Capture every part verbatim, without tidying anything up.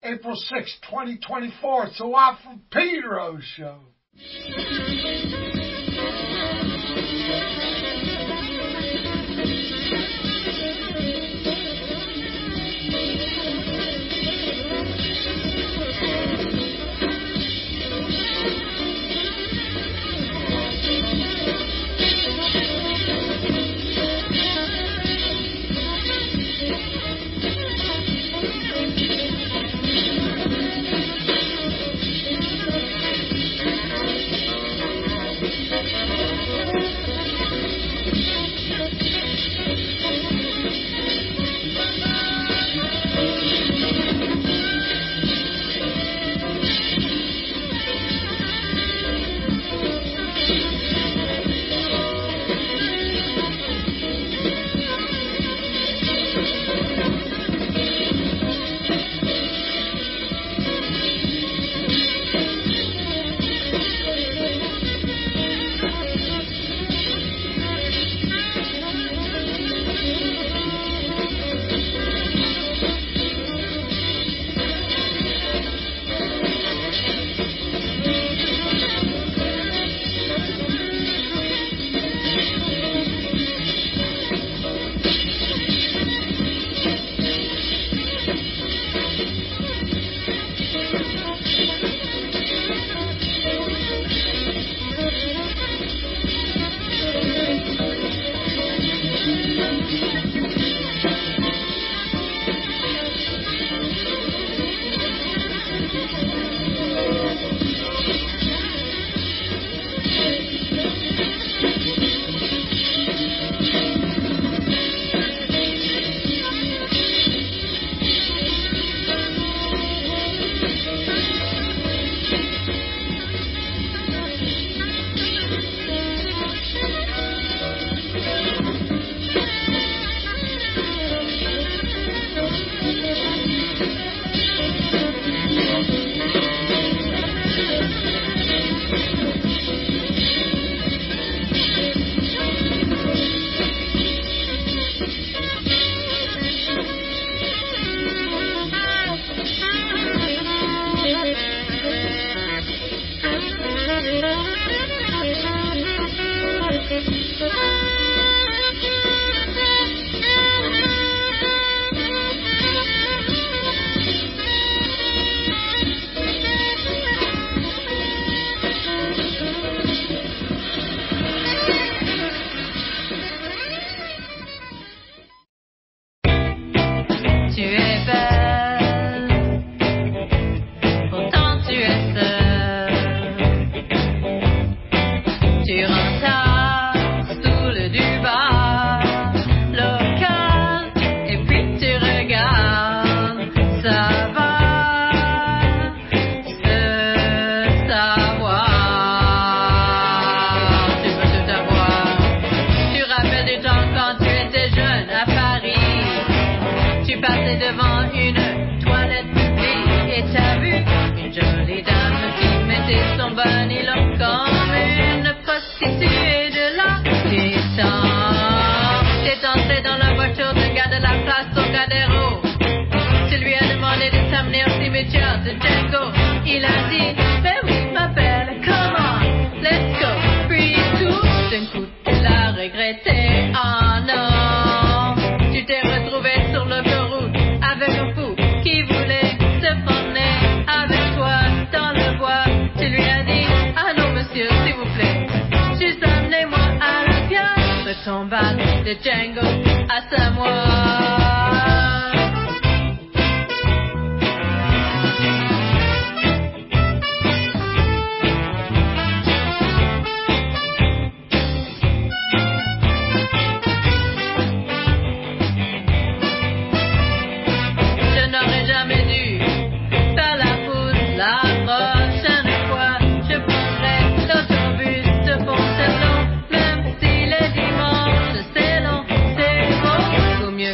April sixth, twenty twenty-four. It's the Watt from Pedro show. Mieux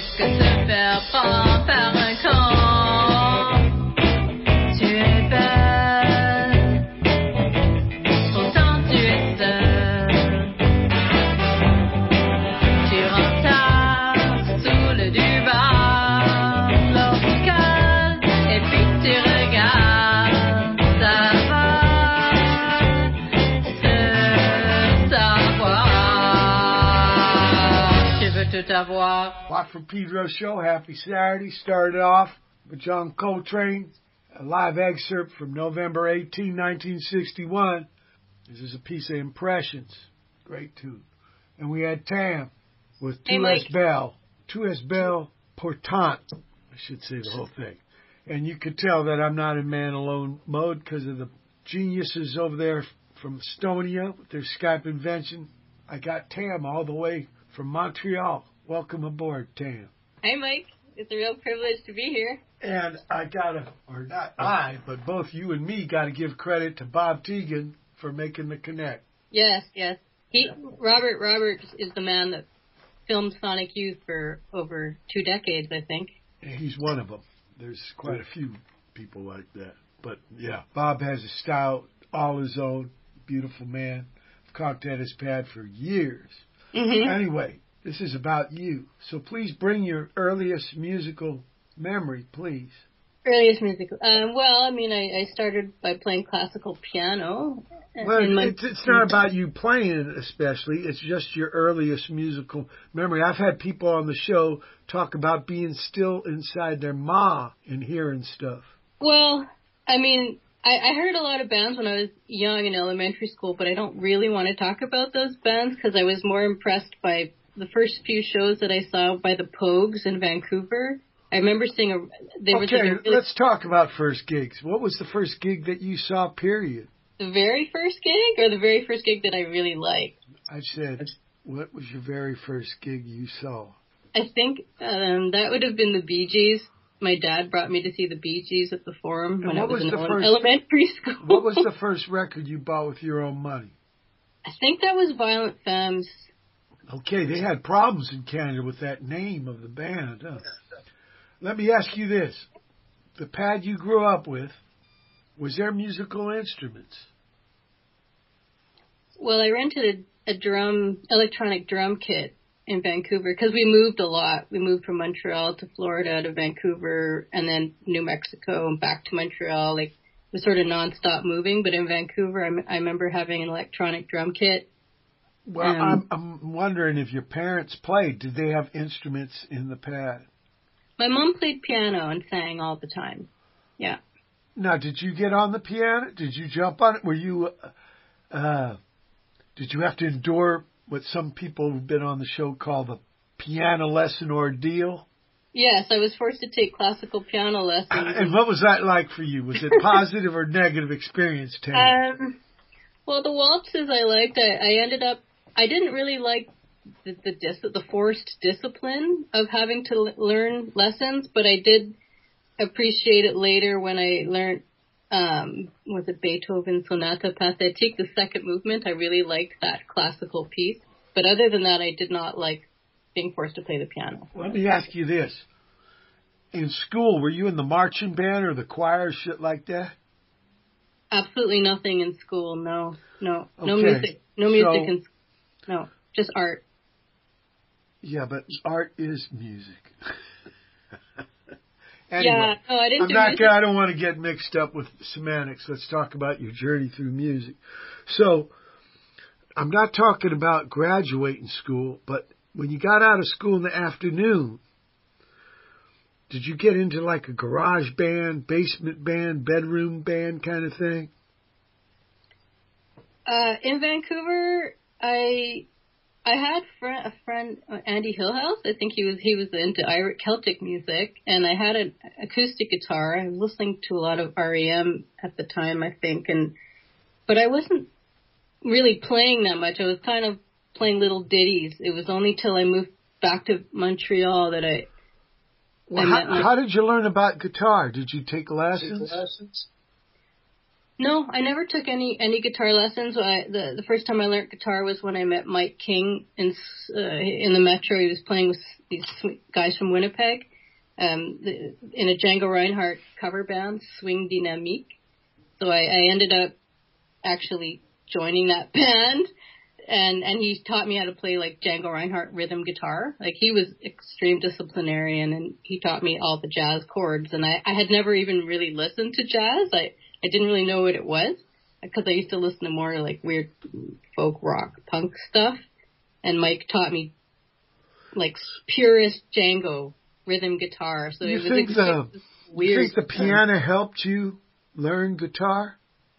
de t'avoir. Watt from Pedro show. Happy Saturday. Started off with John Coltrane. A live excerpt from November eighteenth, nineteen sixty-one. This is a piece of Impressions. Great tune. And we had Tam with Hey, Tu Mike. es belle. Tu es belle pourtant. I should say the whole thing. And you could tell that I'm not in man alone mode because of the geniuses over there from Estonia with their Skype invention. I got Tam all the way from Montreal. Welcome aboard, Tam. Hey, Mike. It's a real privilege to be here. And I gotta, or not I, but both you and me gotta give credit to Bob Tegan for making the connect. Yes, yes. He, Robert Roberts is the man that filmed Sonic Youth for over two decades, I think. He's one of them. There's quite a few people like that. But yeah, Bob has a style all his own. Beautiful man. I've cocked at his pad for years. Mm-hmm. Anyway, this is about you. So please bring your earliest musical memory, please. Earliest musical. Um, well, I mean, I, I started by playing classical piano. Well, in my, it's, it's not about you playing especially. It's just your earliest musical memory. I've had people on the show talk about being still inside their ma and hearing stuff. Well, I mean, I, I heard a lot of bands when I was young in elementary school, but I don't really want to talk about those bands because I was more impressed by the first few shows that I saw by the Pogues in Vancouver. I remember seeing a... There okay, was like a really, let's talk about first gigs. What was the first gig that you saw, period? The very first gig or the very first gig that I really liked? I said, what was your very first gig you saw? I think um, that would have been the Bee Gees. My dad brought me to see the Bee Gees at the Forum And when I what was, was in the ele- first- elementary school. What was the first record you bought with your own money? I think that was Violent Femmes. Okay, they had problems in Canada with that name of the band. Huh? Let me ask you this. The pad you grew up with, was there musical instruments? Well, I rented a, a drum, electronic drum kit in Vancouver because we moved a lot. We moved from Montreal to Florida to Vancouver and then New Mexico and back to Montreal. Like, it was sort of nonstop moving. But in Vancouver, I, m- I remember having an electronic drum kit. Well, Um, I'm, I'm wondering if your parents played. Did they have instruments in the pad? My mom played piano and sang all the time. Yeah. Now, did you get on the piano? Did you jump on it? Were you, uh, did you have to endure what some people who've been on the show call the piano lesson ordeal? Yes, I was forced to take classical piano lessons. And what was that like for you? Was it positive or negative experience, Tam? Um, well, the waltzes I liked. I, I ended up, I didn't really like the the, dis- the forced discipline of having to l- learn lessons, but I did appreciate it later when I learned, um, was it Beethoven Sonata Pathétique, the second movement. I really liked that classical piece. But other than that, I did not like being forced to play the piano. Let me ask you this. In school, were you in the marching band or the choir, shit like that? Absolutely nothing in school. No, no, no Okay. music, no music So- in school. No, just art. Yeah, but art is music. Anyway, Yeah, no, I didn't I'm do not. music. gonna- I don't want to get mixed up with semantics. Let's talk about your journey through music. So, I'm not talking about graduating school, but when you got out of school in the afternoon, did you get into like a garage band, basement band, bedroom band kind of thing? Uh, in Vancouver, I I had fr- a friend, uh, Andy Hillhouse. I think he was he was into Irish Celtic music, and I had an acoustic guitar. I was listening to a lot of R E M at the time, I think, and but I wasn't really playing that much. I was kind of playing little ditties. It was only till I moved back to Montreal that I. Well, I how, met my- how did you learn about guitar? Did you take lessons? No, I never took any any guitar lessons. I, the the first time I learned guitar was when I met Mike King in uh, in the Metro. He was playing with these sweet guys from Winnipeg, um, the, in a Django Reinhardt cover band, Swing Dynamique. So I, I ended up actually joining that band, and and he taught me how to play like Django Reinhardt rhythm guitar. Like, he was extreme disciplinarian, and he taught me all the jazz chords. And I, I had never even really listened to jazz. I I didn't really know what it was because I used to listen to more like weird folk rock punk stuff. And Mike taught me like purest Django rhythm guitar. So you it was think like, the weird. You think the piano helped you learn guitar?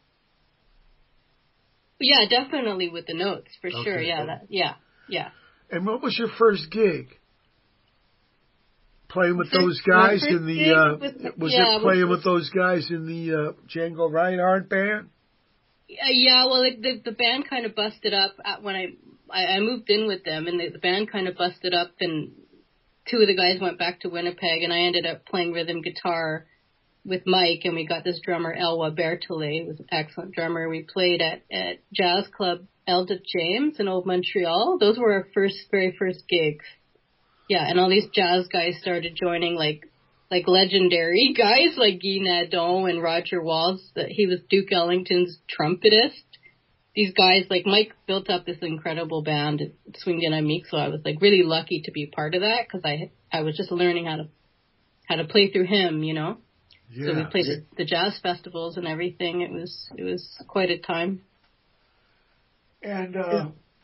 Yeah, definitely with the notes for Okay. sure. Yeah, that, yeah, yeah. And what was your first gig? Playing with First- those guys my in first the gig uh, was- was yeah, it playing was- with those guys in the uh, Django Reinhardt band? Uh, yeah, well, it, the the band kind of busted up at, when I, I I moved in with them, and the, the band kind of busted up, and two of the guys went back to Winnipeg, and I ended up playing rhythm guitar with Mike, and we got this drummer Elwa Bertole, who was an excellent drummer. We played at at Jazz Club Elda James in Old Montreal. Those were our first, very first gigs. Yeah, and all these jazz guys started joining, like. like legendary guys like Guy Nadeau and Roger Walls. That he was Duke Ellington's trumpetist. These guys, like Mike, built up this incredible band at Swing Dynamique. So I was like really lucky to be part of that because I I was just learning how to how to play through him, you know. Yeah. So we played the, the jazz festivals and everything. It was it was quite a time. And uh,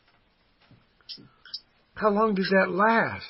how long did that last?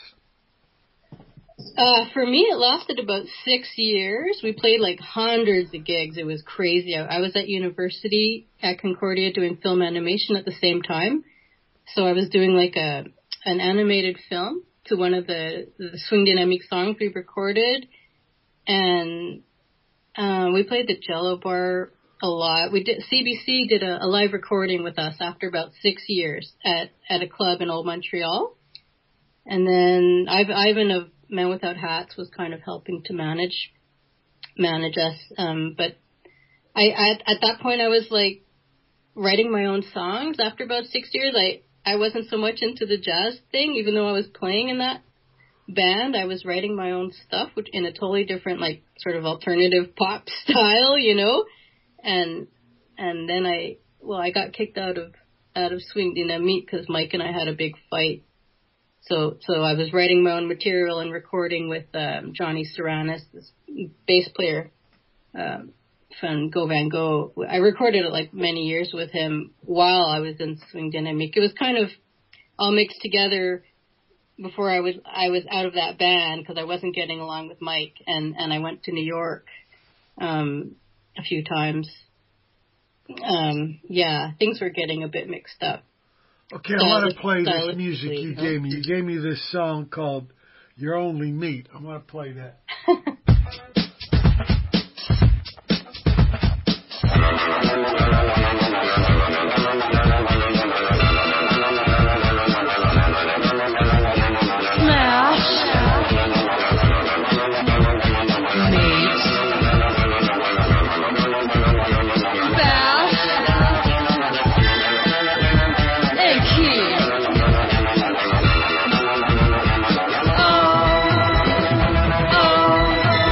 Uh, for me, it lasted about six years. We played like hundreds of gigs. It was crazy. I, I was at university at Concordia doing film animation at the same time. So I was doing like a an animated film to one of the, the Swing Dynamique songs we recorded. And uh, we played the Jello Bar a lot. We did C B C did a, a live recording with us after about six years at, at a club in Old Montreal. And then I've, Ivan of Men Without Hats was kind of helping to manage manage us. Um, but I at, at that point I was like writing my own songs. After about six years, I, I wasn't so much into the jazz thing, even though I was playing in that band. I was writing my own stuff, which in a totally different, like sort of alternative pop style, you know. And and then I well I got kicked out of out of Swing Dynamique because Mike and I had a big fight. So, so I was writing my own material and recording with um, Johnny Serranis, this bass player um, from Go Van Go. I recorded it like many years with him while I was in Swing Dynamique. It was kind of all mixed together before I was I was out of that band because I wasn't getting along with Mike, and, and I went to New York um, a few times. Um, yeah, things were getting a bit mixed up. Okay, I want to play this music you gave me. You gave me this song called You're Only Meat. I want to play that. Oh,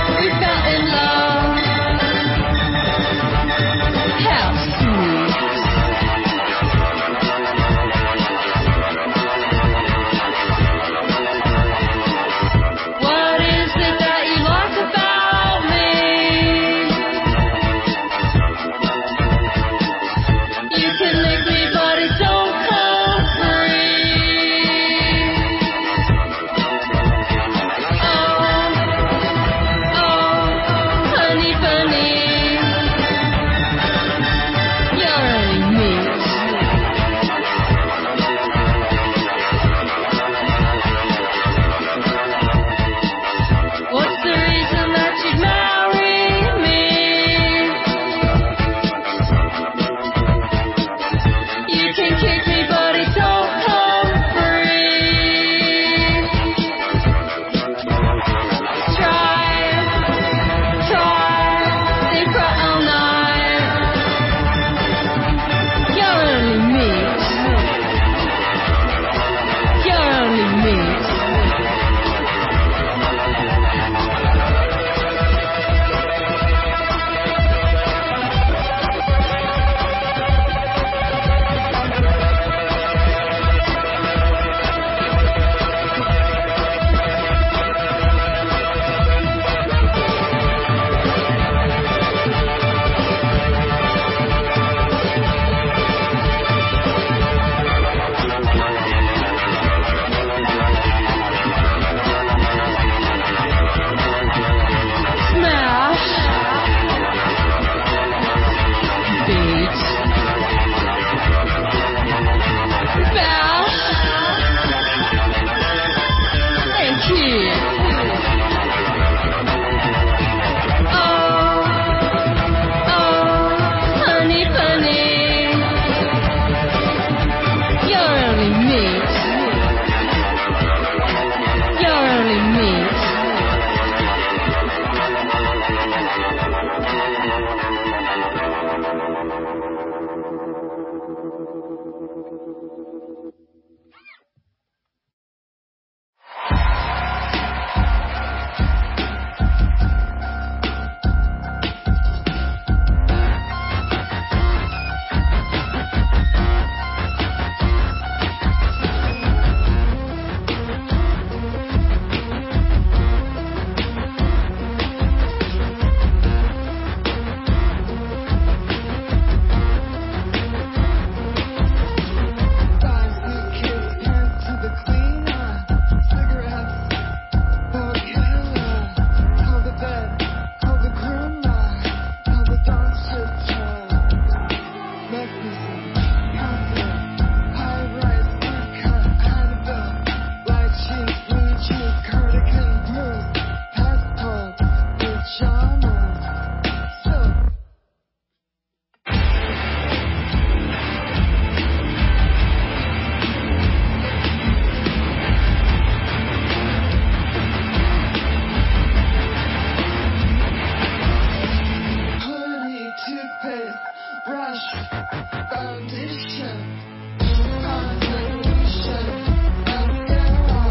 pace, rush, foundation, convolution, mascara,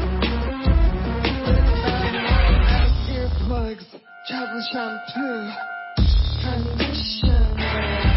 with my mind earplugs, travel shampoo, conditioner.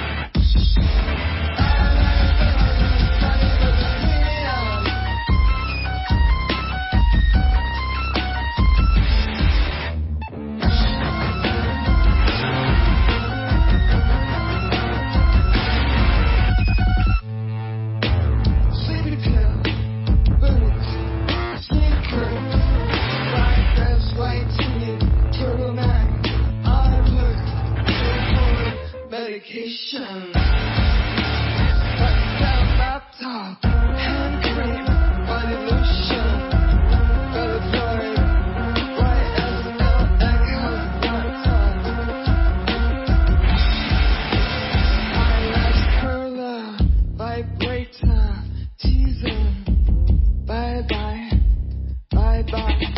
Medication, button-down laptop, hand cream, body lotion, Bellatroid, Y S L Echoes laptop, eyelash curler, vibrator, teaser, bye-bye, bye-bye.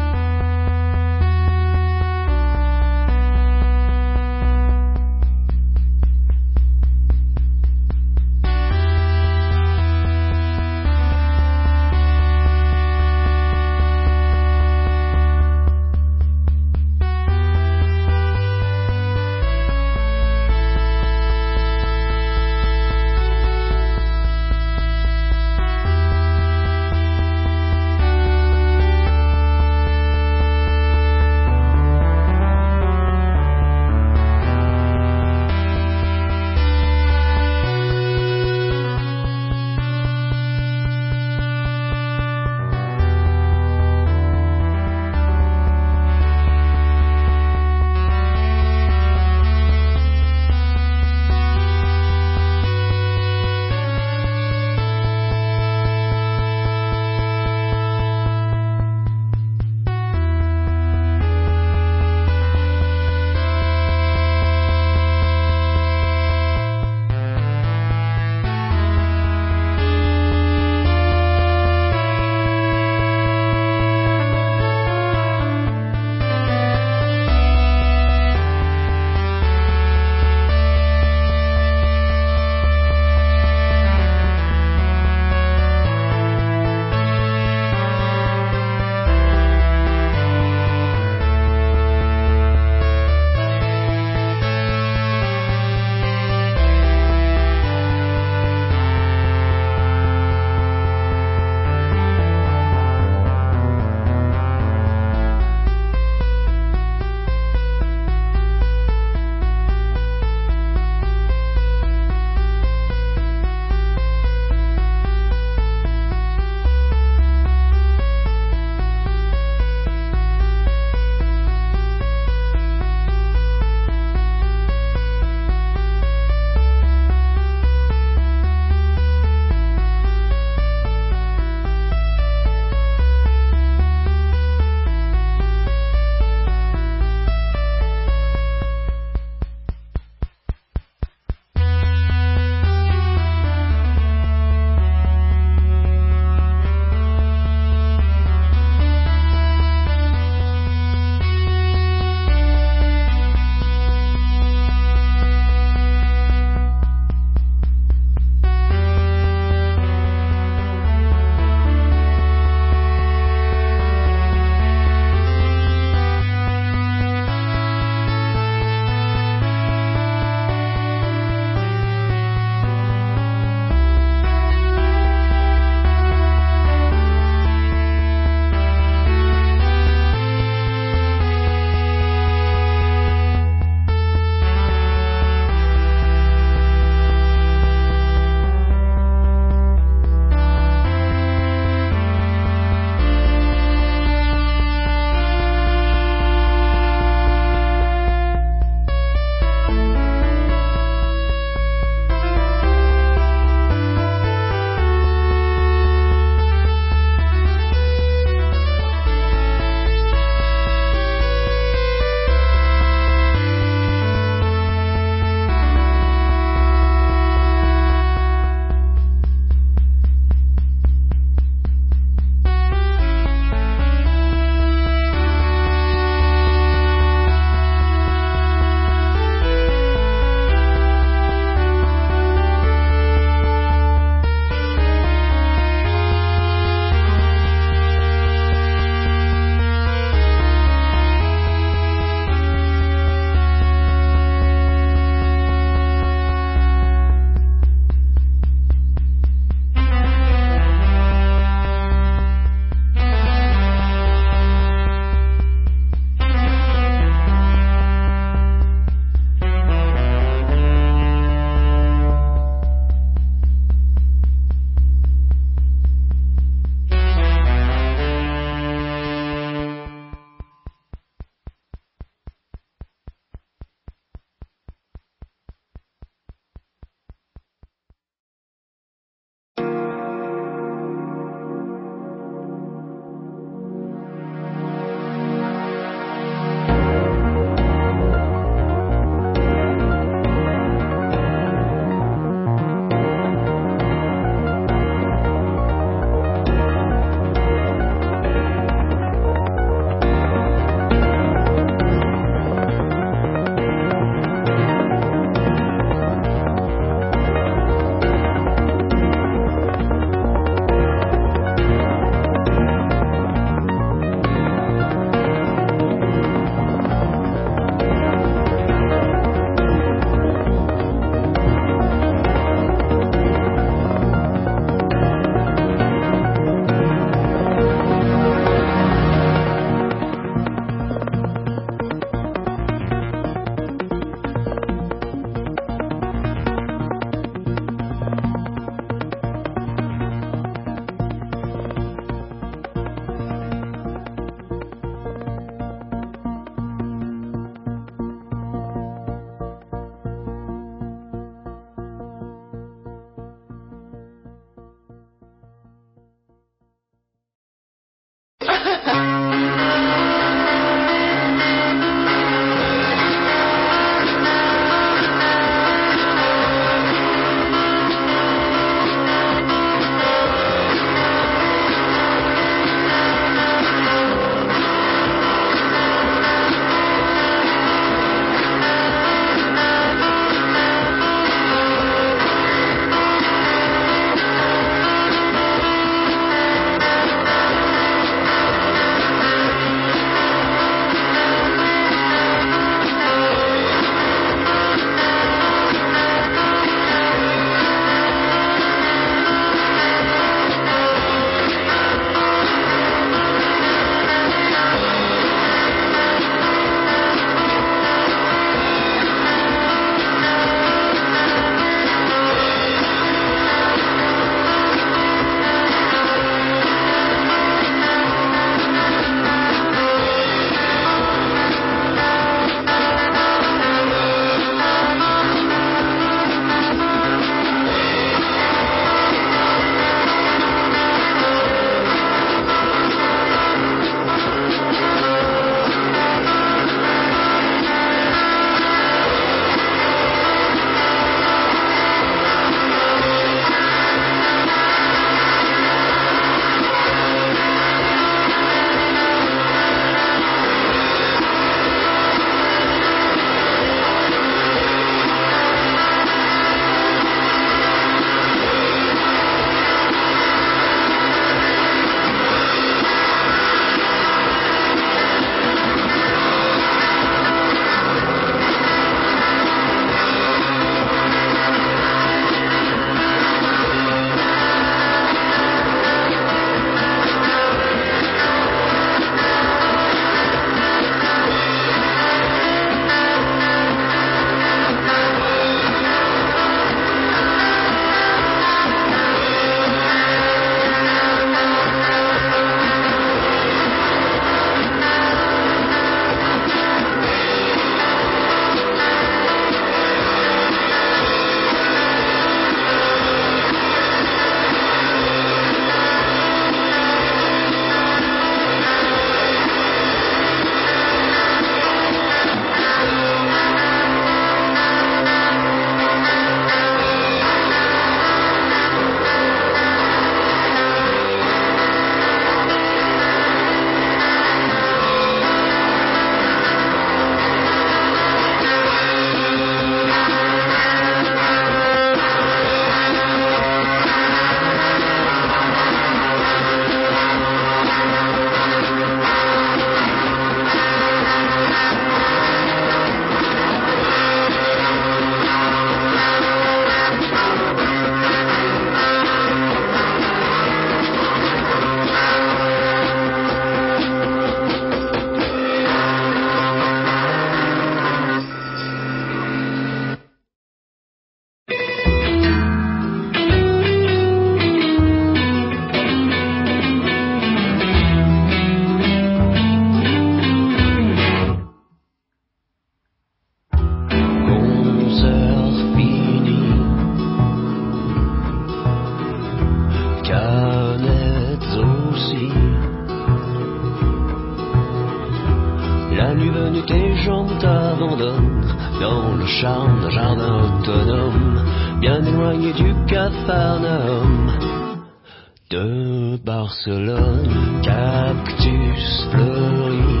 chambre t'abandonne dans le charme d'un jardin autonome, bien éloigné du Capharnaüm de Barcelone. Cactus fleuri,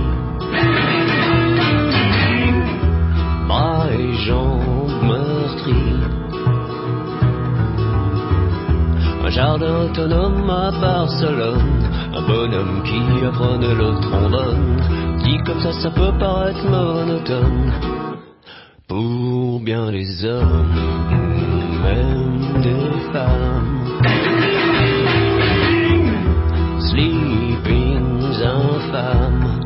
bras et jambes meurtris, un jardin autonome à Barcelone, un bonhomme qui apprenait le trombone. Dit comme ça, ça peut paraître monotone pour bien des hommes, même des femmes. Sleepings infâmes.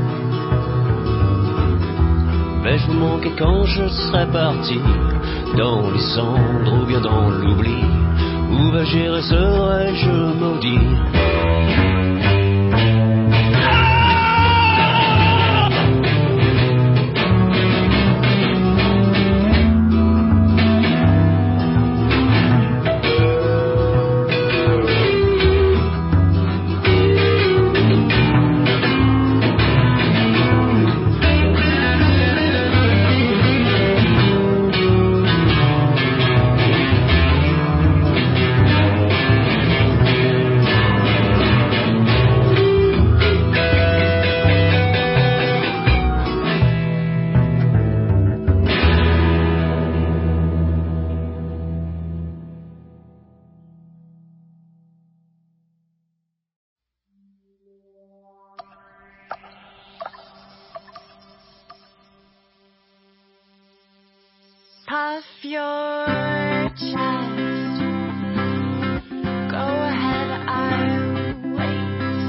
Vais-je vous manquer quand je serai parti, dans les cendres ou bien dans l'oubli? Où vais-je et serai-je maudit? Puff your chest. Go ahead, I'll wait.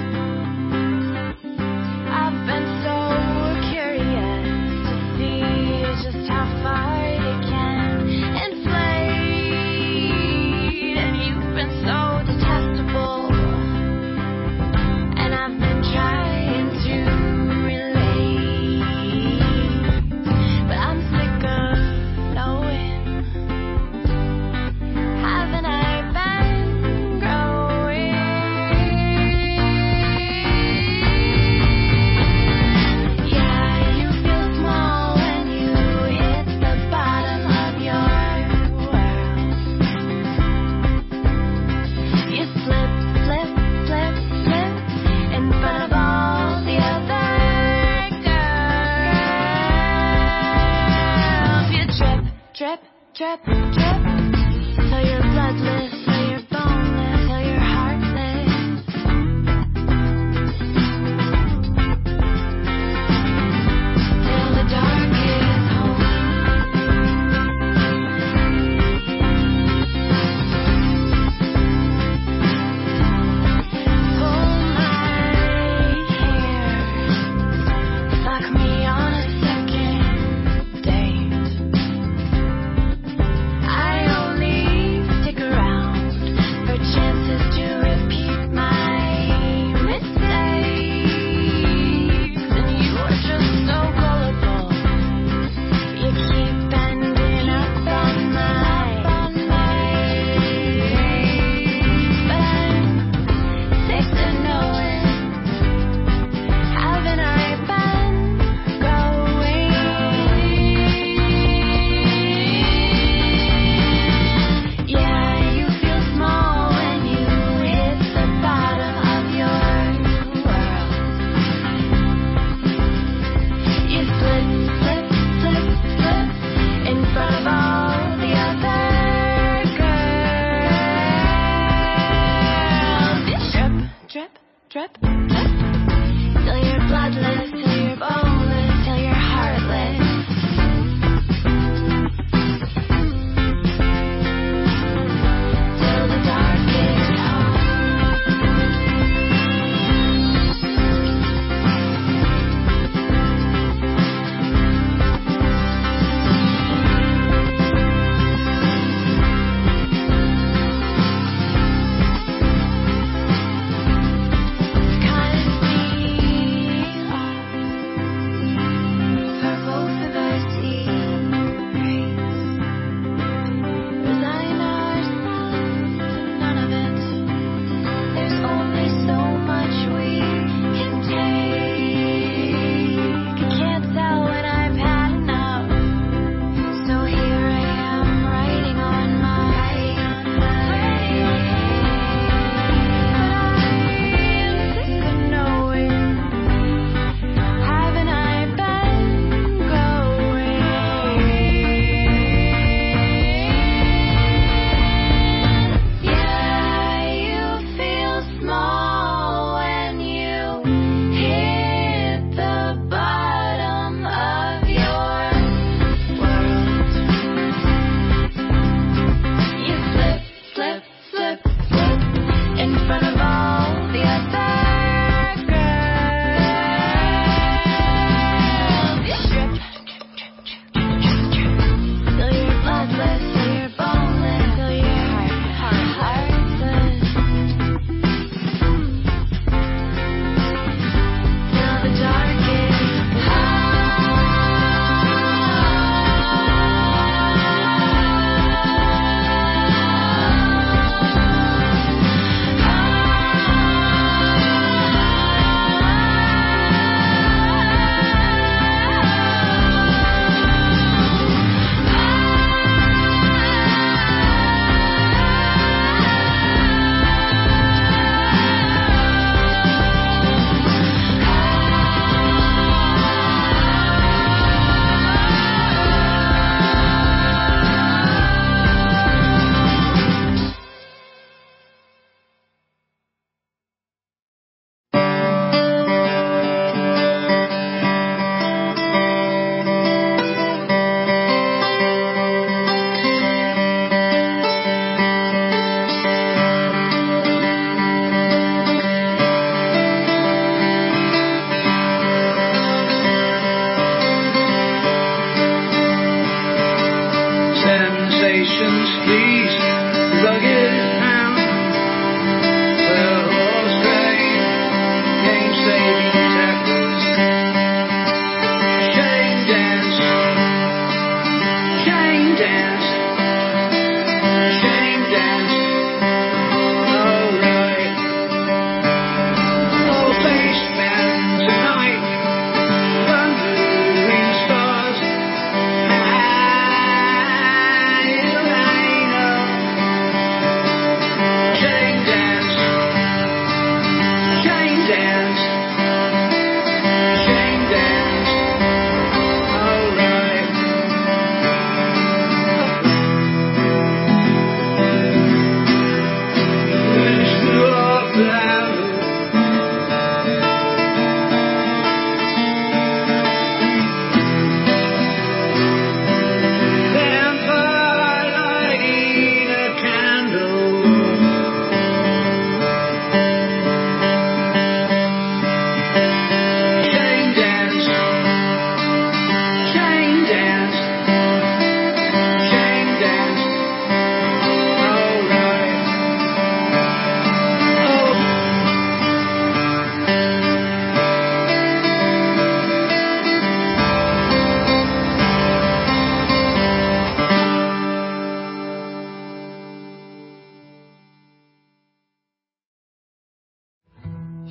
I've been so curious to see just how far you can inflate, and you've been so detestable, and I've been trying to relate, but I'm sick of knowing. Haven't I been growing? Yeah, you feel small when you hit the bottom of your world. You slip, slip, slip, slip in front of all the other girls. You trip, trip, trip, trip, till you're bloodless, till you're boneless, till you're heartless. Till the dark is home. Pull my hair, fuck me on a second date.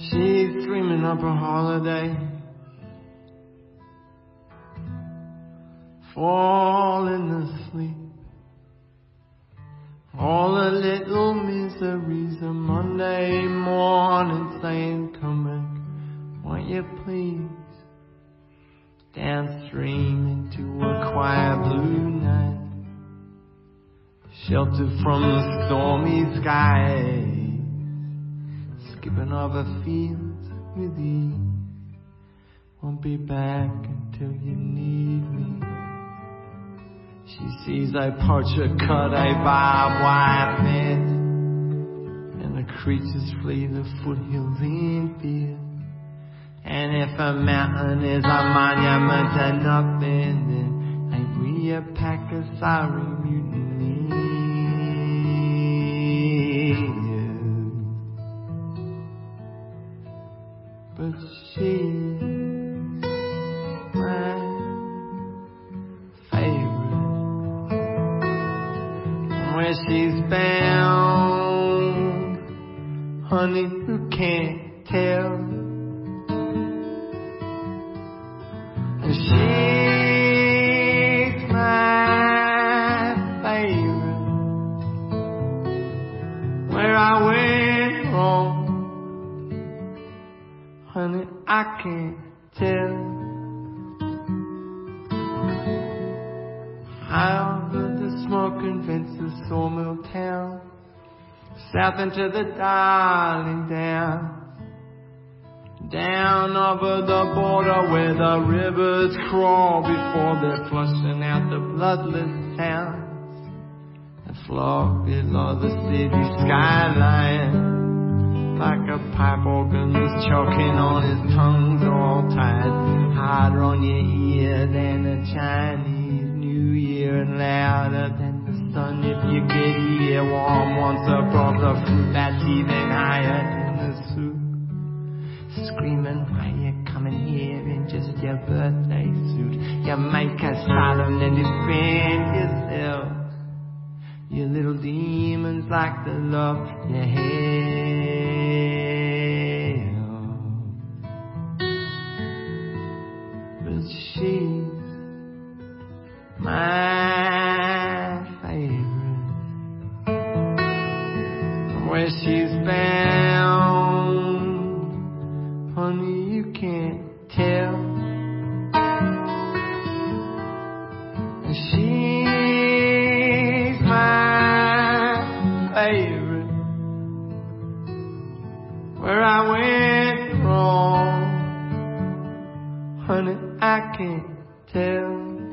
She's dreaming up her holiday, falling asleep. All the little miseries of Monday morning saying, come back, won't you please? Downstream into a quiet blue night, sheltered from the stormy skies, skipping over fields with ease. Won't be back until you need me. She sees a poacher cut a barbed wire fence, and the creatures flee the foothills in fear. And if a mountain is a monument to nothing, then ain't we a pack of sorry mutineers? But she's my favorite. Where she's bound, honey, who can't tell? And she's my favorite. Where I went wrong, honey, I can't tell. Out of the smoke convinces sawmill town, south into the Darling Downs, down over the border where the rivers crawl before they're flushing out the bloodless towns, and flock below the city skyline, like a pipe organ that's choking on his tongues all tied, harder on your ear than a Chinese New Year, and louder than the sun if you get here warm once above the fruit that's even higher than the soup. Screaming, why you coming here in just your birthday suit? You make us solemn and defend yourself. You little demons like the love you have. But she's my favorite. Where she's bound, honey, you can't tell. And she's my favorite. Where I went wrong, honey, I can't tell.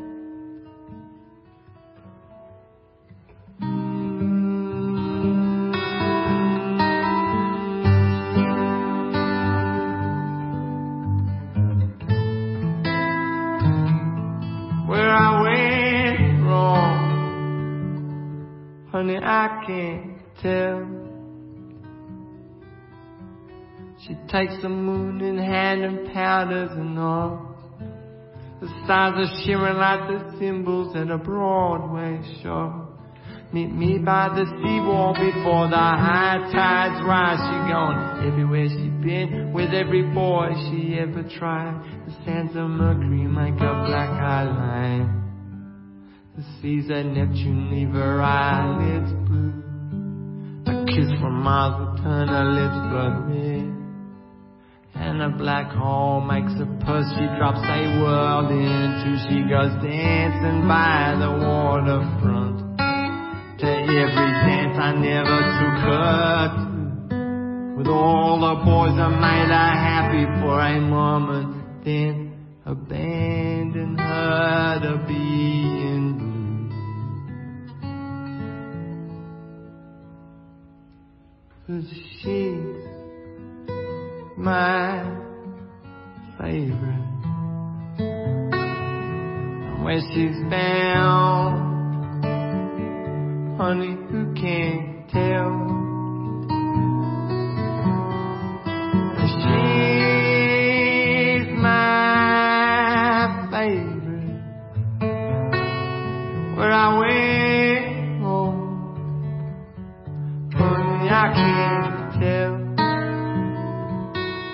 Honey, I can't tell. She takes the moon in hand and powders and all. The stars are shimmering like the symbols at a Broadway show. Meet me by the seawall before the high tides rise. She gone everywhere she been, with every boy she ever tried. The sands of Mercury make a black eye line. The seas at Neptune leave her eyelids blue. A kiss from Mars will turn her lips blood red. And a black hole makes a purse she drops a world into. She goes dancing by the waterfront, to every dance I never took her to. With all the boys that made her happy for a moment, then abandoned her to be in blue. Cause she's my favorite. And where she's bound, honey, who can't tell? And she's my favorite. Where I went home, honey, I can't tell.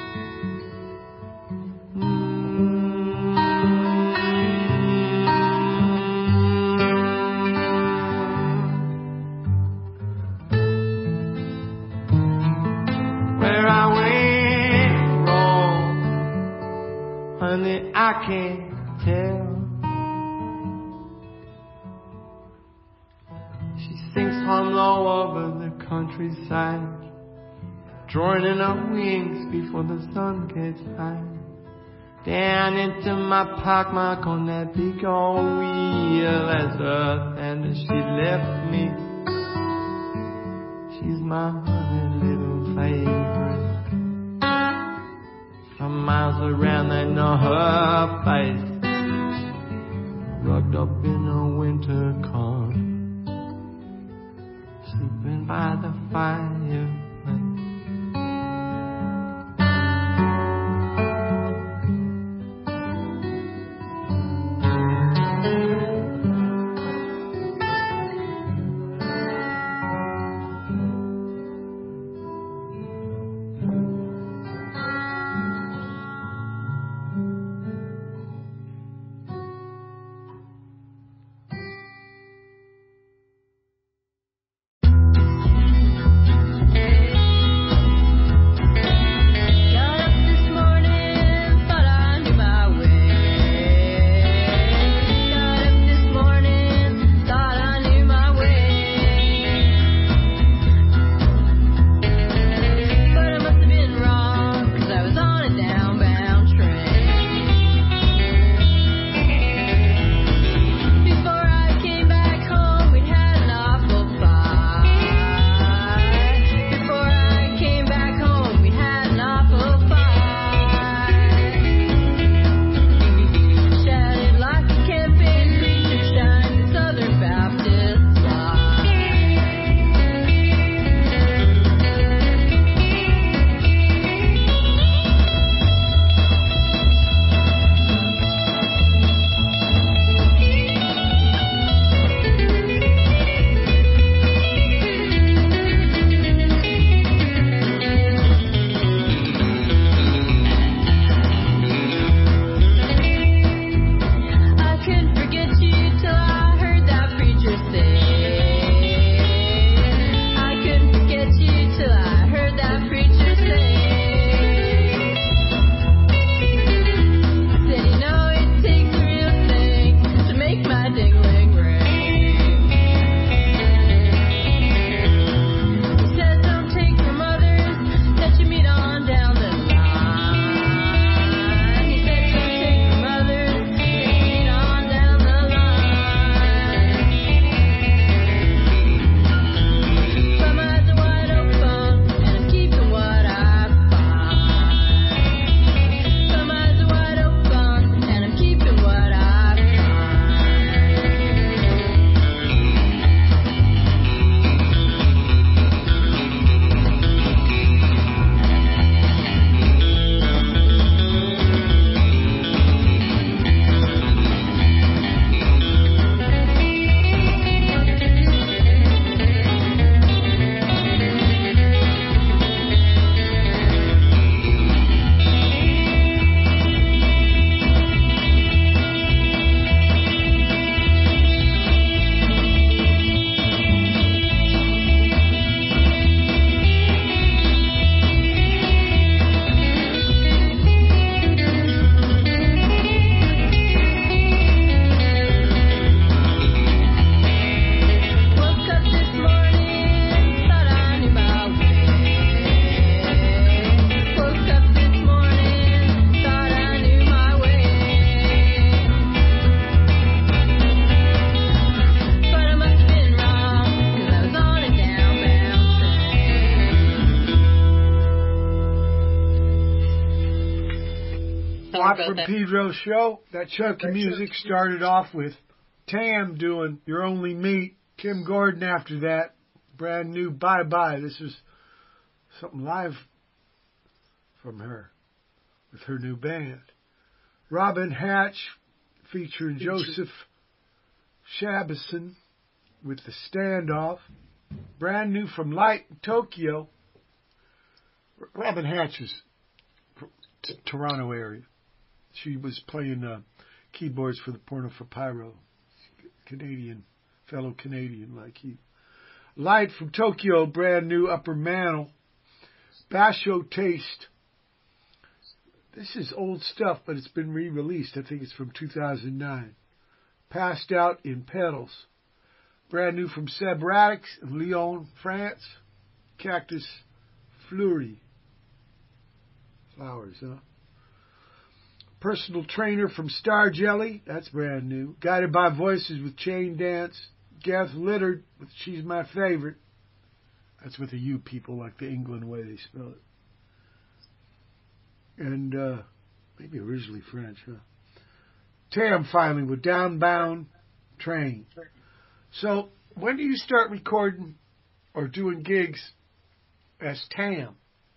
I can't tell. She sings hum low over the countryside, drawing in her wings before the sun gets high. Down into my pockmark on that big old wheel as earth and she left me. She's my honey little favorite. From miles around they know her face, rugged up in a winter coat, sleeping by the fireplace. From Pedro's show, that chunk of music started off with Tam doing You're Only Meat, Kim Gordon after that, brand new Bye Bye. This is something live from her with her new band. Robin Hatch featuring Joseph Shabison with The Standoff, brand new from Light in Tokyo. Robin Hatch is t- Toronto area. She was playing uh, keyboards for the Porno for Pyro. Canadian, fellow Canadian like you. Light from Tokyo, brand new Upper Mantle. Basho Taste. This is old stuff, but it's been re-released. I think it's from two thousand nine. Passed Out in Petals. Brand new from Seb Radix in Lyon, France. Cactus Fleury. Flowers, huh? Personal Trainer from Star Jelly. That's brand new. Guided by Voices with Chain Dance. Gareth Littard with She's My Favorite. That's with the U, people, like the England way they spell it. And uh, maybe originally French, huh? Tam finally with Downbound Train. So, when do you start recording or doing gigs as Tam?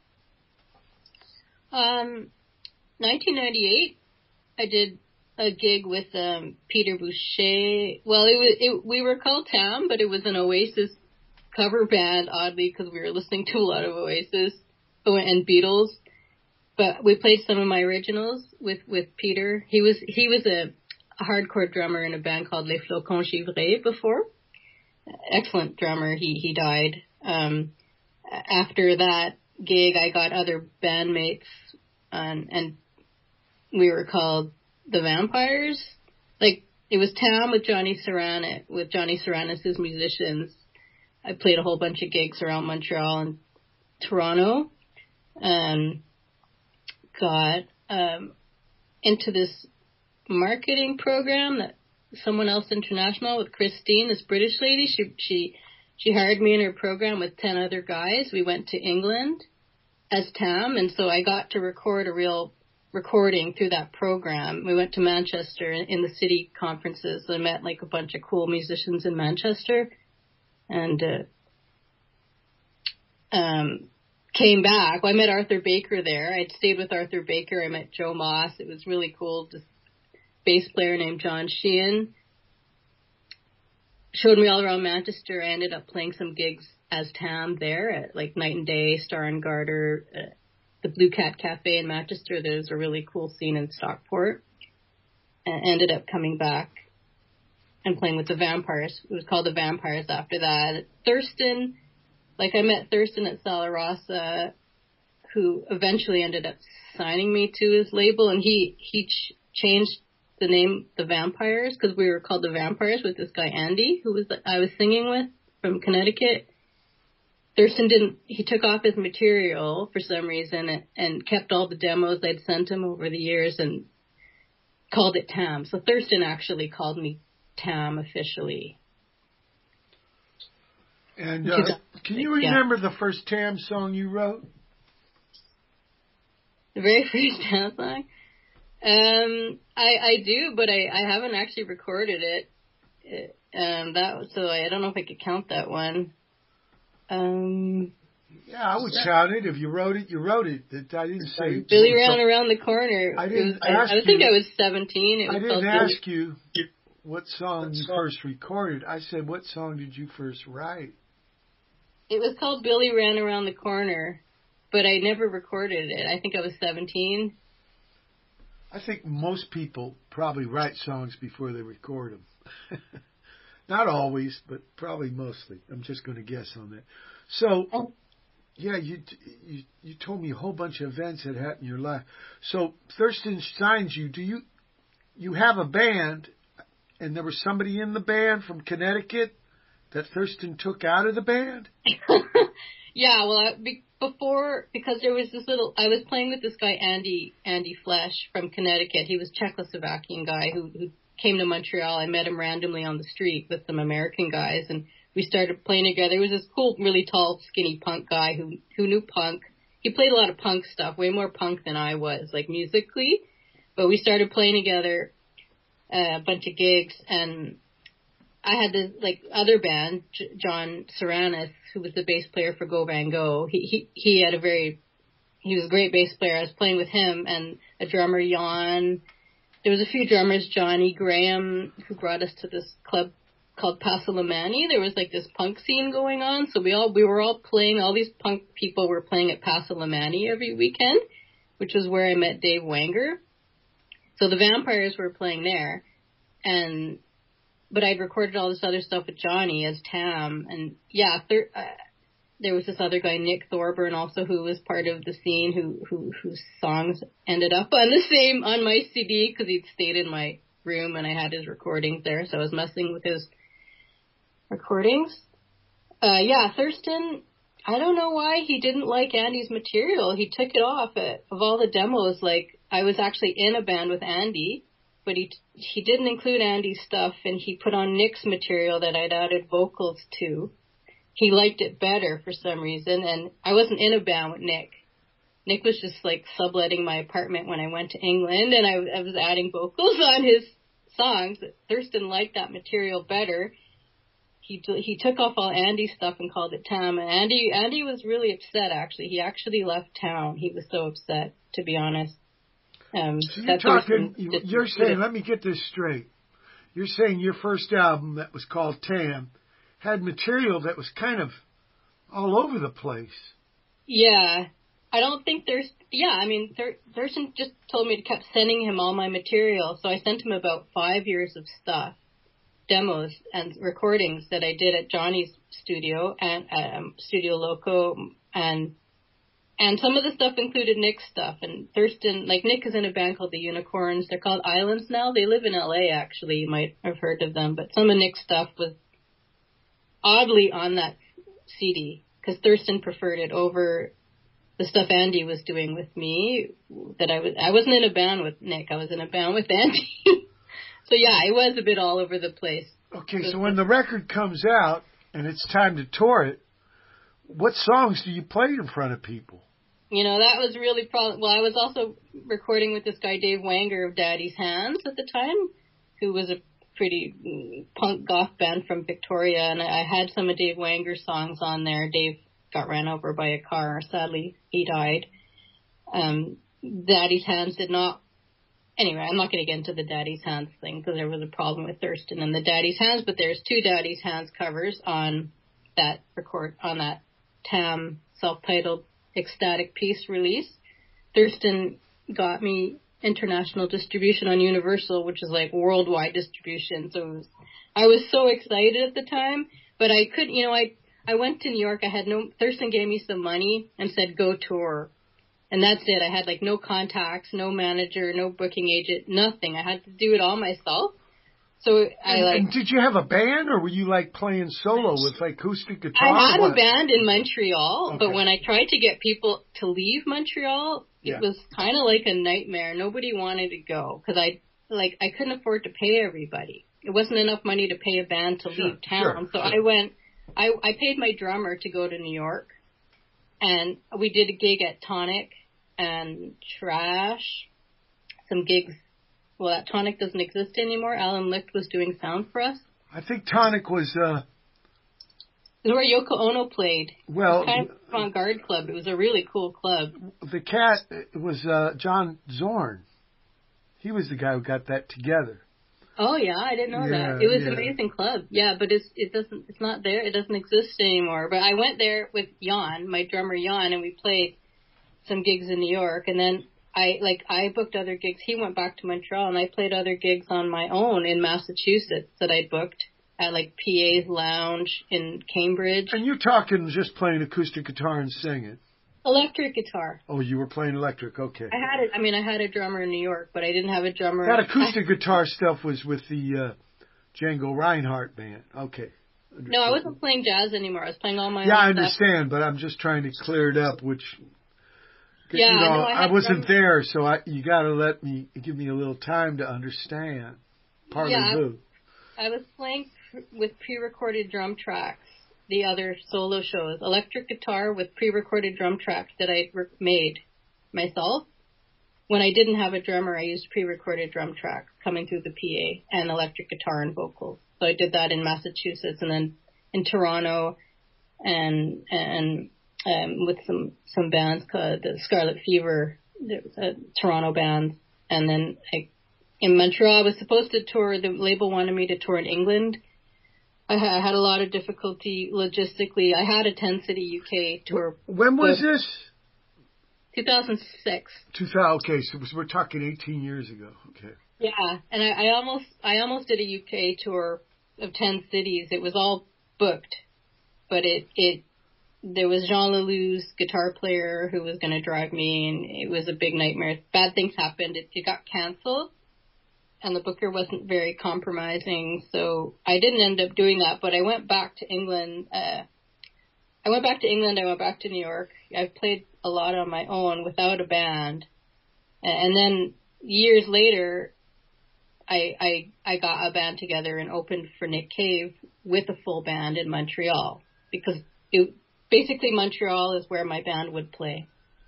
Um, nineteen ninety-eight, I did a gig with um, Peter Boucher. Well, it was it, we were called Tam, but it was an Oasis cover band, oddly, because we were listening to a lot of Oasis and Beatles. But we played some of my originals with, with Peter. He was he was a, a hardcore drummer in a band called Les Flocons Givrés before. Excellent drummer. He he died. Um, after that gig, I got other bandmates, and and we were called the Vampires. Like, it was Tam with Johnny Serranis, with Johnny Serranis' musicians. I played a whole bunch of gigs around Montreal and Toronto. Um. Got um, into this marketing program that Someone Else International with Christine, this British lady. She she she hired me in her program with ten other guys. We went to England as Tam, and so I got to record a real recording through that program. We went to Manchester in, in the city conferences. I met like a bunch of cool musicians in Manchester, and uh, um. came back. Well, I met Arthur Baker there. I'd stayed with Arthur Baker. I met Joe Moss. It was really cool. This bass player named John Sheehan showed me all around Manchester. I ended up playing some gigs as Tam there at like Night and Day, Star and Garter, uh, the Blue Cat Cafe in Manchester. There's a really cool scene in Stockport. And ended up coming back and playing with the Vampires. It was called the Vampires after that. Thurston... Like, I met Thurston at Sala Rossa, who eventually ended up signing me to his label, and he, he ch- changed the name The Vampires, because we were called The Vampires with this guy Andy, who was I was singing with from Connecticut. Thurston didn't, he took off his material for some reason and, and kept all the demos I'd sent him over the years and called it Tam. So Thurston actually called me Tam officially. And uh, can you remember yeah. the first Tam song you wrote? The very first Tam song? Um, I, I do, but I, I haven't actually recorded it. it um, that so I don't know if I could count that one. Um, yeah, I would count it. If you wrote it, you wrote it. That I didn't say Billy Ran Around the Corner. I didn't was, ask I, I you, think I was seventeen. It was I didn't ask Billy. you what song you first recorded. I said, what song did you first write? It was called Billy Ran Around the Corner, but I never recorded it. I think I was seventeen. I think most people probably write songs before they record them. Not always, but probably mostly. I'm just going to guess on that. So, oh. yeah, you, you you told me a whole bunch of events that happened in your life. So Thurston signs you. Do you you have a band, and there was somebody in the band from Connecticut that Thurston took out of the band? Yeah, well, I, be, before, because there was this little, I was playing with this guy, Andy, Andy Flesh from Connecticut. He was a Czechoslovakian guy who, who came to Montreal. I met him randomly on the street with some American guys, and we started playing together. He was this cool, really tall, skinny punk guy who, who knew punk. He played a lot of punk stuff, way more punk than I was, like musically. But we started playing together, uh, a bunch of gigs, and I had this, like, other band, J- John Serranis, who was the bass player for Go Van Go. He, he, he had a very, he was a great bass player. I was playing with him, and a drummer, Jan. There was a few drummers, Johnny Graham, who brought us to this club called Pasalamani. There was, like, this punk scene going on, so we all, we were all playing, all these punk people were playing at Pasalamani every weekend, which was where I met Dave Wanger. So the Vampires were playing there, and but I'd recorded all this other stuff with Johnny as Tam, and yeah, thir- uh, there was this other guy, Nick Thorburn, also, who was part of the scene, who, who whose songs ended up on the same, on my C D, because he'd stayed in my room and I had his recordings there, so I was messing with his recordings. Uh, yeah, Thurston, I don't know why he didn't like Andy's material. He took it off at, of all the demos. Like, I was actually in a band with Andy, but he he didn't include Andy's stuff, and he put on Nick's material that I'd added vocals to. He liked it better for some reason, and I wasn't in a band with Nick. Nick was just, like, subletting my apartment when I went to England, and I, I was adding vocals on his songs. Thurston liked that material better. He he took off all Andy's stuff and called it Tam, and Andy, Andy was really upset, actually. He actually left town. He was so upset, to be honest. Um, so you're talking, you, you're saying, let me get this straight. You're saying your first album that was called Tam had material that was kind of all over the place. Yeah. I don't think there's, yeah, I mean, Thur- Thurston just told me to keep sending him all my material, so I sent him about five years of stuff, demos and recordings that I did at Johnny's studio and um, Studio Loco, and and some of the stuff included Nick's stuff, and Thurston, like, Nick is in a band called the Unicorns. They're called Islands now. They live in L A, actually. You might have heard of them, but some of Nick's stuff was oddly on that C D, because Thurston preferred it over the stuff Andy was doing with me. That I was I wasn't in a band with Nick, I was in a band with Andy. So yeah, it was a bit all over the place. Okay, so when the record comes out and it's time to tour it, what songs do you play in front of people? You know, that was really pro- well, I was also recording with this guy Dave Wanger of Daddy's Hands at the time, who was a pretty punk goth band from Victoria, and I had some of Dave Wanger's songs on there. Dave got ran over by a car. Sadly, he died. Um, Daddy's Hands did not. Anyway, I'm not going to get into the Daddy's Hands thing because there was a problem with Thurston and the Daddy's Hands, but there's two Daddy's Hands covers on that record, on that Tam self-titled Ecstatic Peace release. Thurston got me international distribution on Universal, which is like worldwide distribution. So it was, I was so excited at the time, but I couldn't, you know, I, I went to New York. I had no, Thurston gave me some money and said, go tour. And that's it. I had like no contacts, no manager, no booking agent, nothing. I had to do it all myself. So I and, like. And did you have a band, or were you like playing solo with like acoustic guitar? I had what? a band in Montreal, Okay. but when I tried to get people to leave Montreal, yeah. it was kind of like a nightmare. Nobody wanted to go because I like I couldn't afford to pay everybody. It wasn't enough money to pay a band to sure, leave town. sure, so sure. I went. I I paid my drummer to go to New York, and we did a gig at Tonic and Trash, some gigs. Well, that Tonic doesn't exist anymore. Alan Licht was doing sound for us. I think Tonic was. Uh, It was where Yoko Ono played. Well, it was kind of an avant-garde club. It was a really cool club. The cat was uh, John Zorn. He was the guy who got that together. Oh yeah, I didn't know yeah, that. It was yeah. an amazing club. Yeah, but it's it doesn't it's not there. It doesn't exist anymore. But I went there with Jan, my drummer Jan, and we played some gigs in New York, and then I like I booked other gigs. He went back to Montreal, and I played other gigs on my own in Massachusetts that I booked at like P A's Lounge in Cambridge. And you're talking just playing acoustic guitar and singing. Electric guitar. Oh, you were playing electric, okay. I had it. I mean, I had a drummer in New York, but I didn't have a drummer. That acoustic guitar stuff was with the uh, Django Reinhardt band. Okay. Understood. No, I wasn't playing jazz anymore. I was playing all my yeah, own I understand, stuff. but I'm just trying to clear it up, which, yeah, you know, no, I, I wasn't drum- there, so I, you got to let me, give me a little time to understand. Partly yeah, who. I was playing with pre-recorded drum tracks. The other solo shows, electric guitar with pre-recorded drum tracks that I re- made myself. When I didn't have a drummer, I used pre-recorded drum tracks coming through the P A and electric guitar and vocals. So I did that in Massachusetts and then in Toronto and and um, with some some bands called the Scarlet Fever, there was a Toronto band, and then I, in Montreal I was supposed to tour. The label wanted me to tour in England. I had a lot of difficulty logistically. I had a ten-city U K tour. When was this? two thousand six. two thousand, okay, so we're talking eighteen years ago. Okay. Yeah, and I, I almost I almost did a U K tour of ten cities. It was all booked, but it it there was Jean Leloux's guitar player who was going to drive me, and it was a big nightmare. Bad things happened. It, it got canceled, and the booker wasn't very compromising, so I didn't end up doing that. But I went back to England. Uh, I went back to England. I went back to New York. I've played a lot on my own without a band, and then years later, I I I got a band together and opened for Nick Cave with a full band in Montreal, because it, basically Montreal is where my band would play.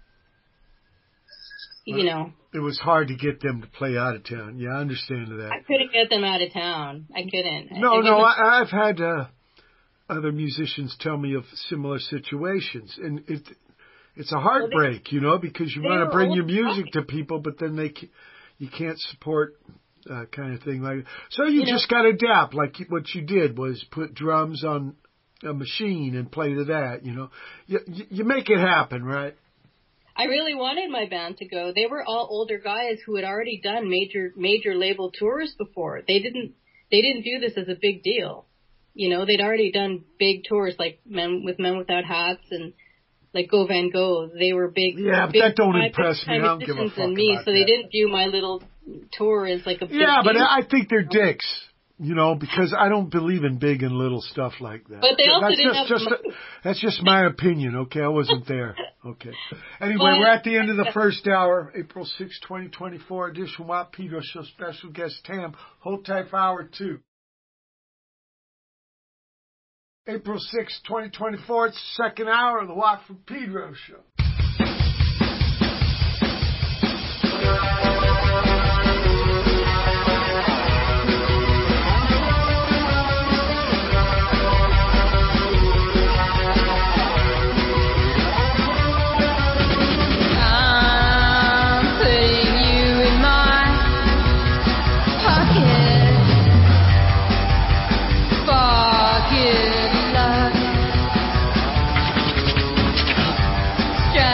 You know. It was hard to get them to play out of town. Yeah, I understand that. I couldn't get them out of town. I couldn't. No, it no, I, I've had uh, other musicians tell me of similar situations, and it it's a heartbreak, well, they, you know, because you want to bring your music to people, but then they you can't support uh, kind of thing like. So you, you just got to adapt. Like what you did was put drums on a machine and play to that. You know, you you make it happen, right? I really wanted my band to go. They were all older guys who had already done major major label tours before. They didn't they didn't do this as a big deal. You know, they'd already done big tours like Men with Men Without Hats and like Go Van Gogh. They were big. Yeah, but big, that don't impress me. I don't give a fuck than me, about so that. they didn't view my little tour as like a big Yeah, but deal. I think they're dicks. You know, because I don't believe in big and little stuff like that. But they also that's didn't just, have just a, that's just my opinion, okay? I wasn't there. Okay. Anyway, but, we're at the end of the first hour, April sixth, twenty twenty-four edition Watt Pedro Show. Special guest Tam. Hold tight for hour two. April sixth, twenty twenty-four, it's the second hour of the Watt from Pedro Show. Strap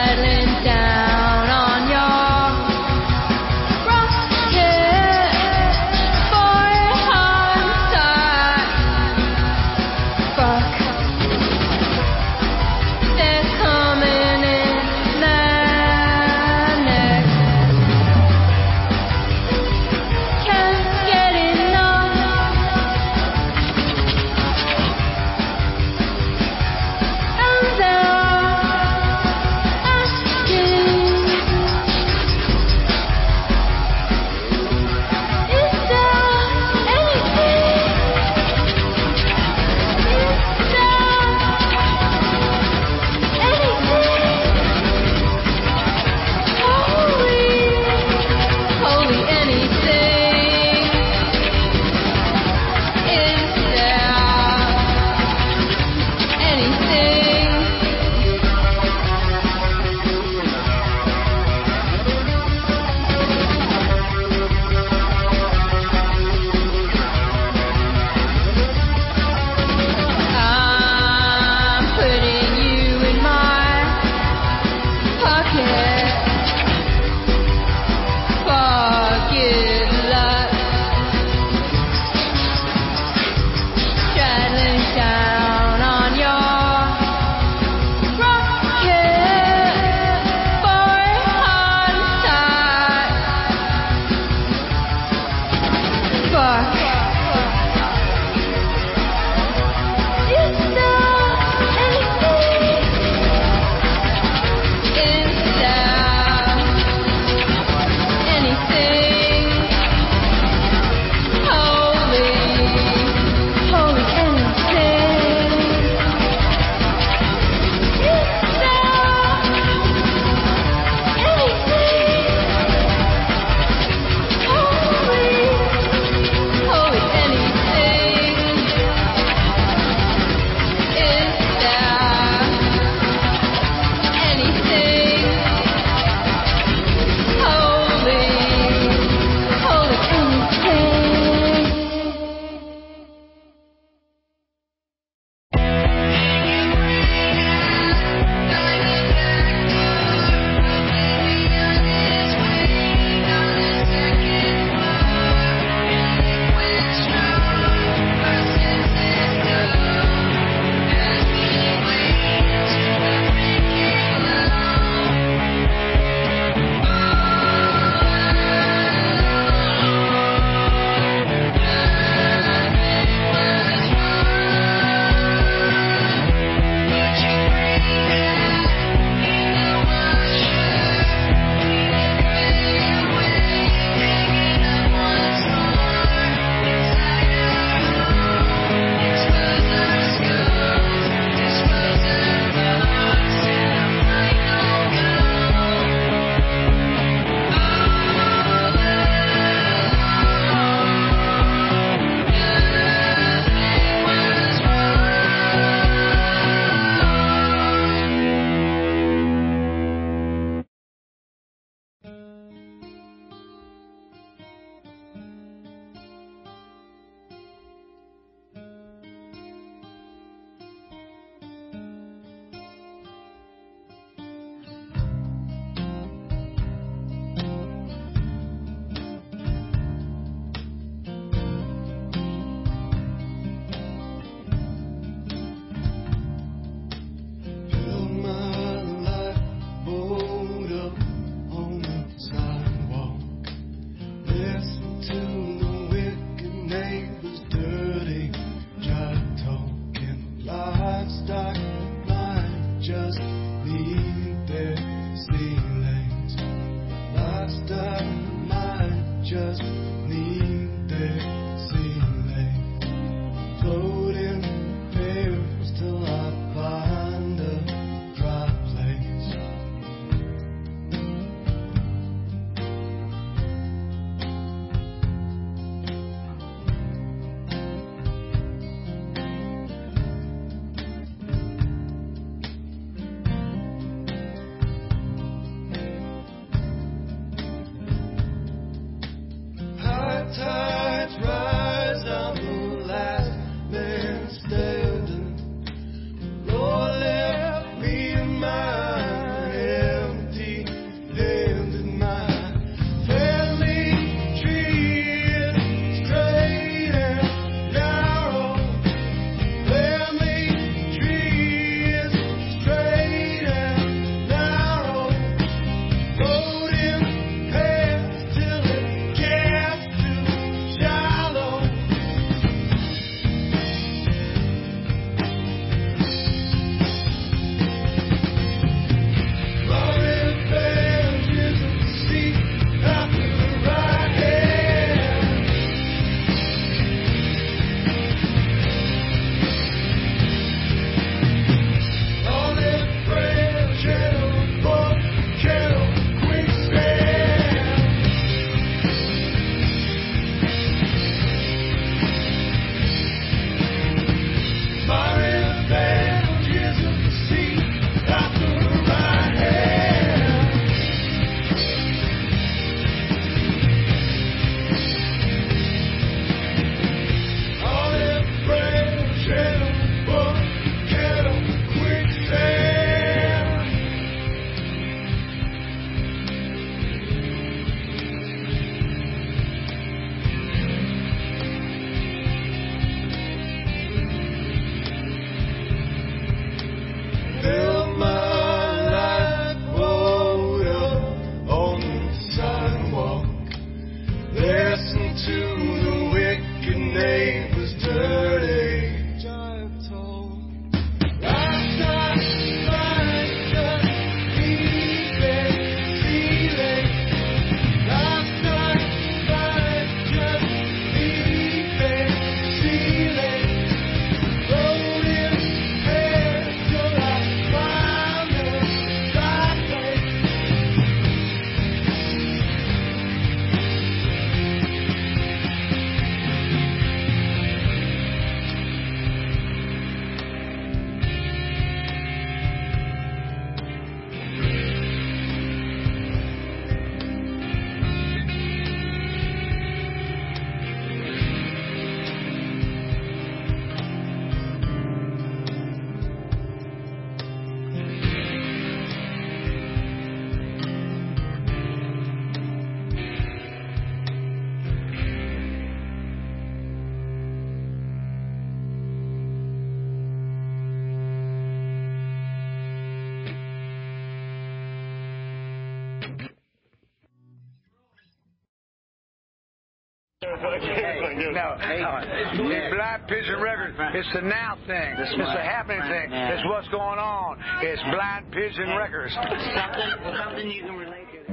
Hey, no, no. It's Blind Pigeon Records. It's the now thing. It's the happening thing. It's what's going on. It's Blind Pigeon Records. Something, something you can relate to.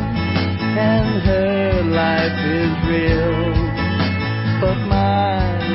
But my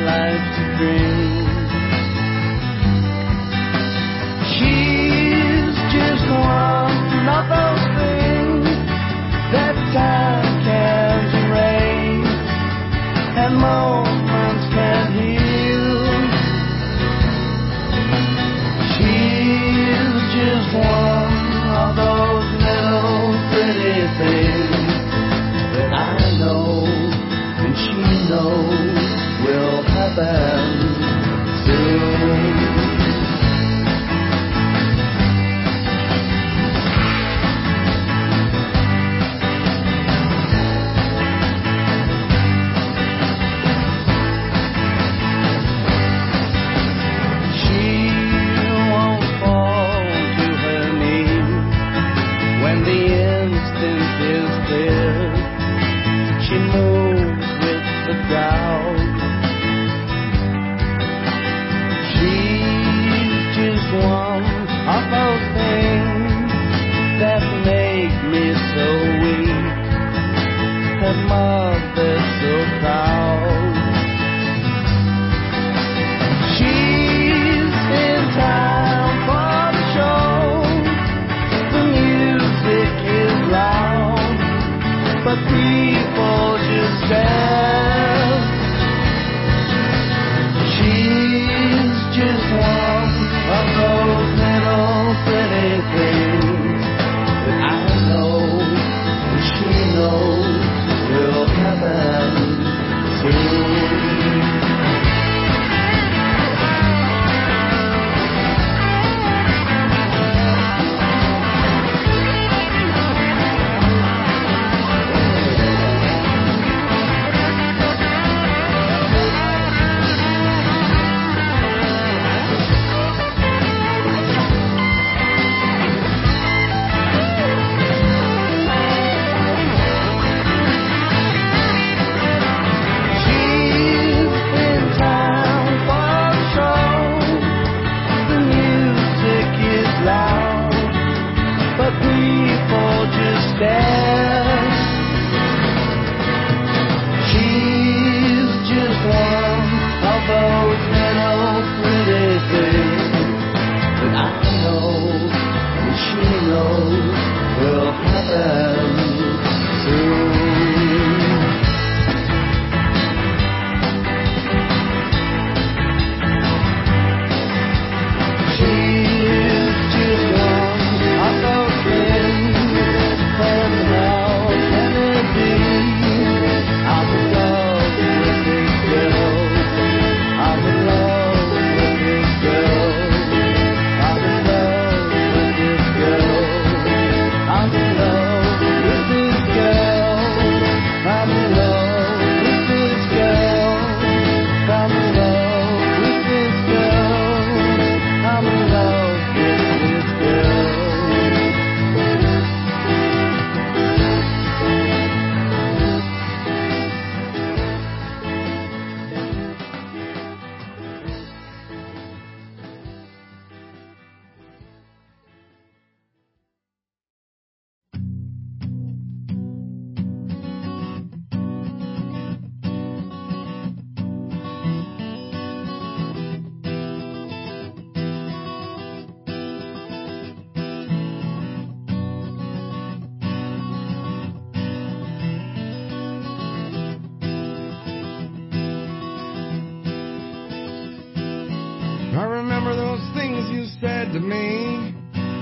I remember those things you said to me.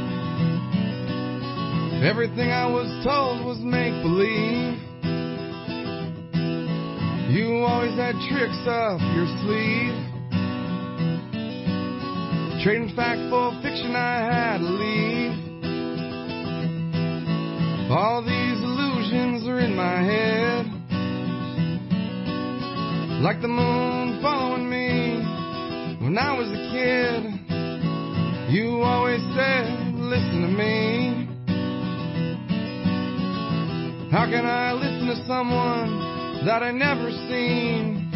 Everything I was told was make-believe. You always had tricks up your sleeve. Trading fact for fiction, I had to leave. All these illusions are in my head, like the moon following me when I was a kid. You always said, listen to me. How can I listen to someone that I never seen?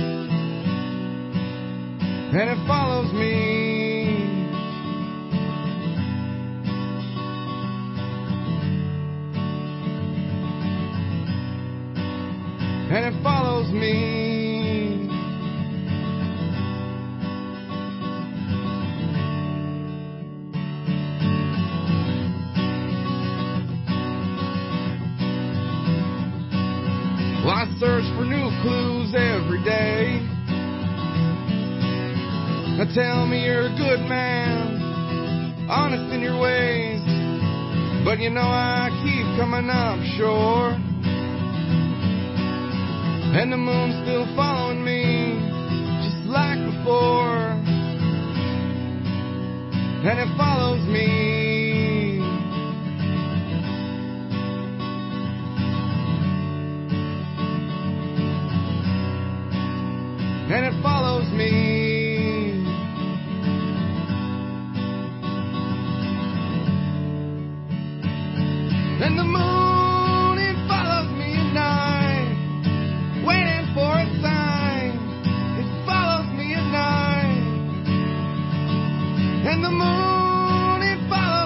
And it follows me. And it follows me. Well, I search for new clues every day. Now tell me you're a good man, honest in your ways, but you know I keep coming up short. And the moon's still following me, just like before. And it follows me. And it follows me. And the moon, it follows me at night, waiting for a sign. It follows me at night. And the moon, it follows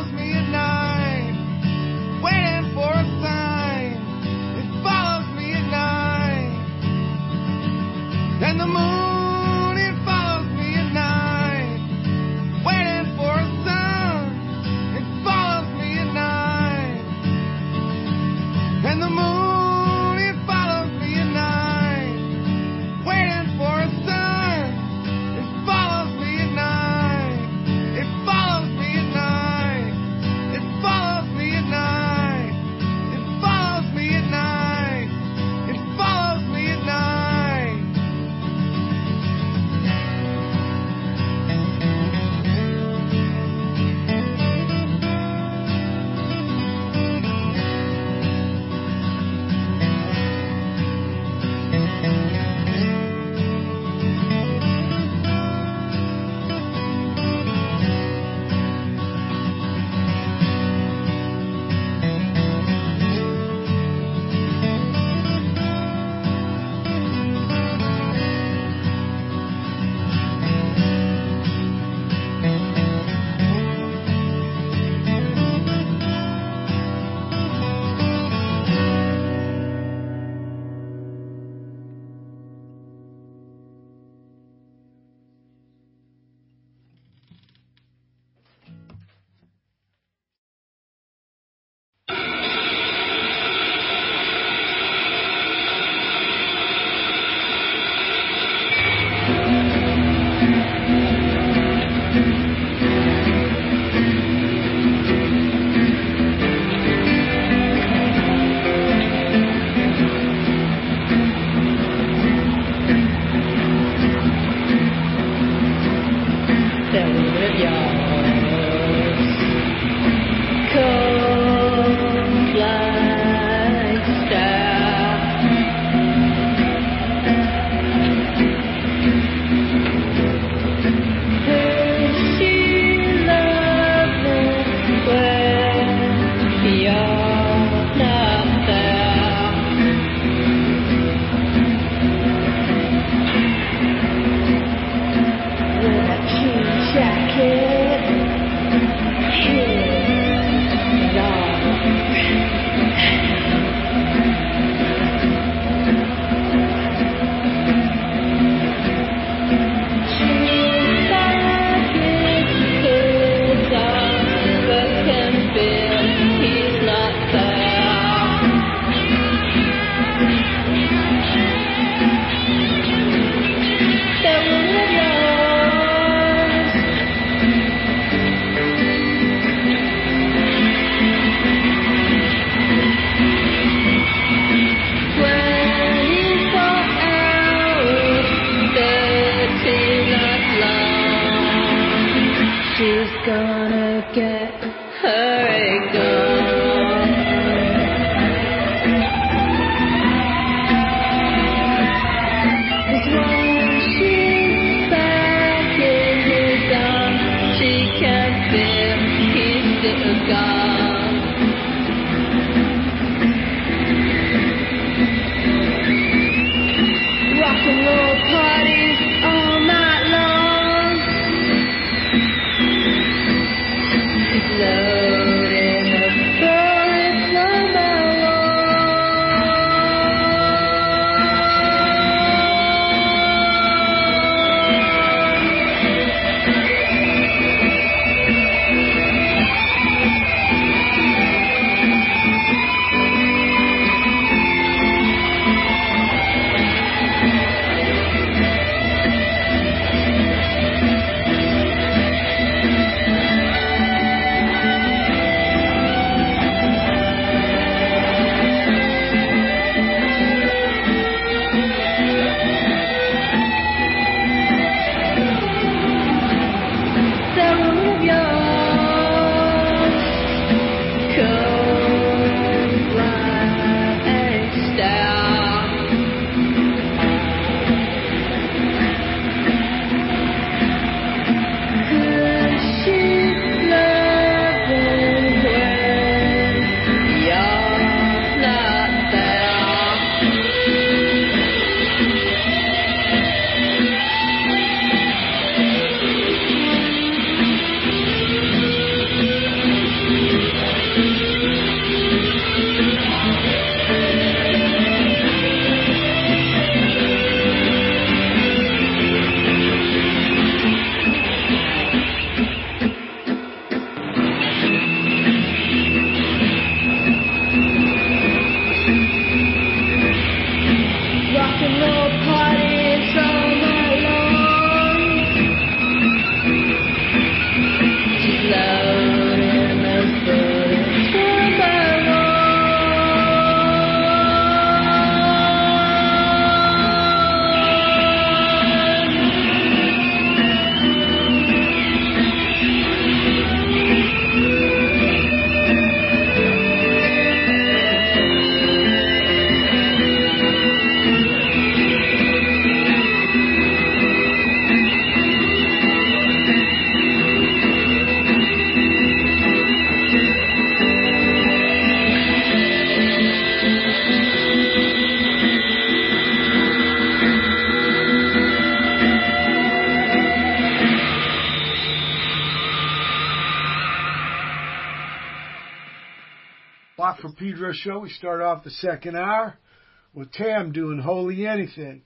Pedro Show. We start off the second hour with Tam doing Holy Anything.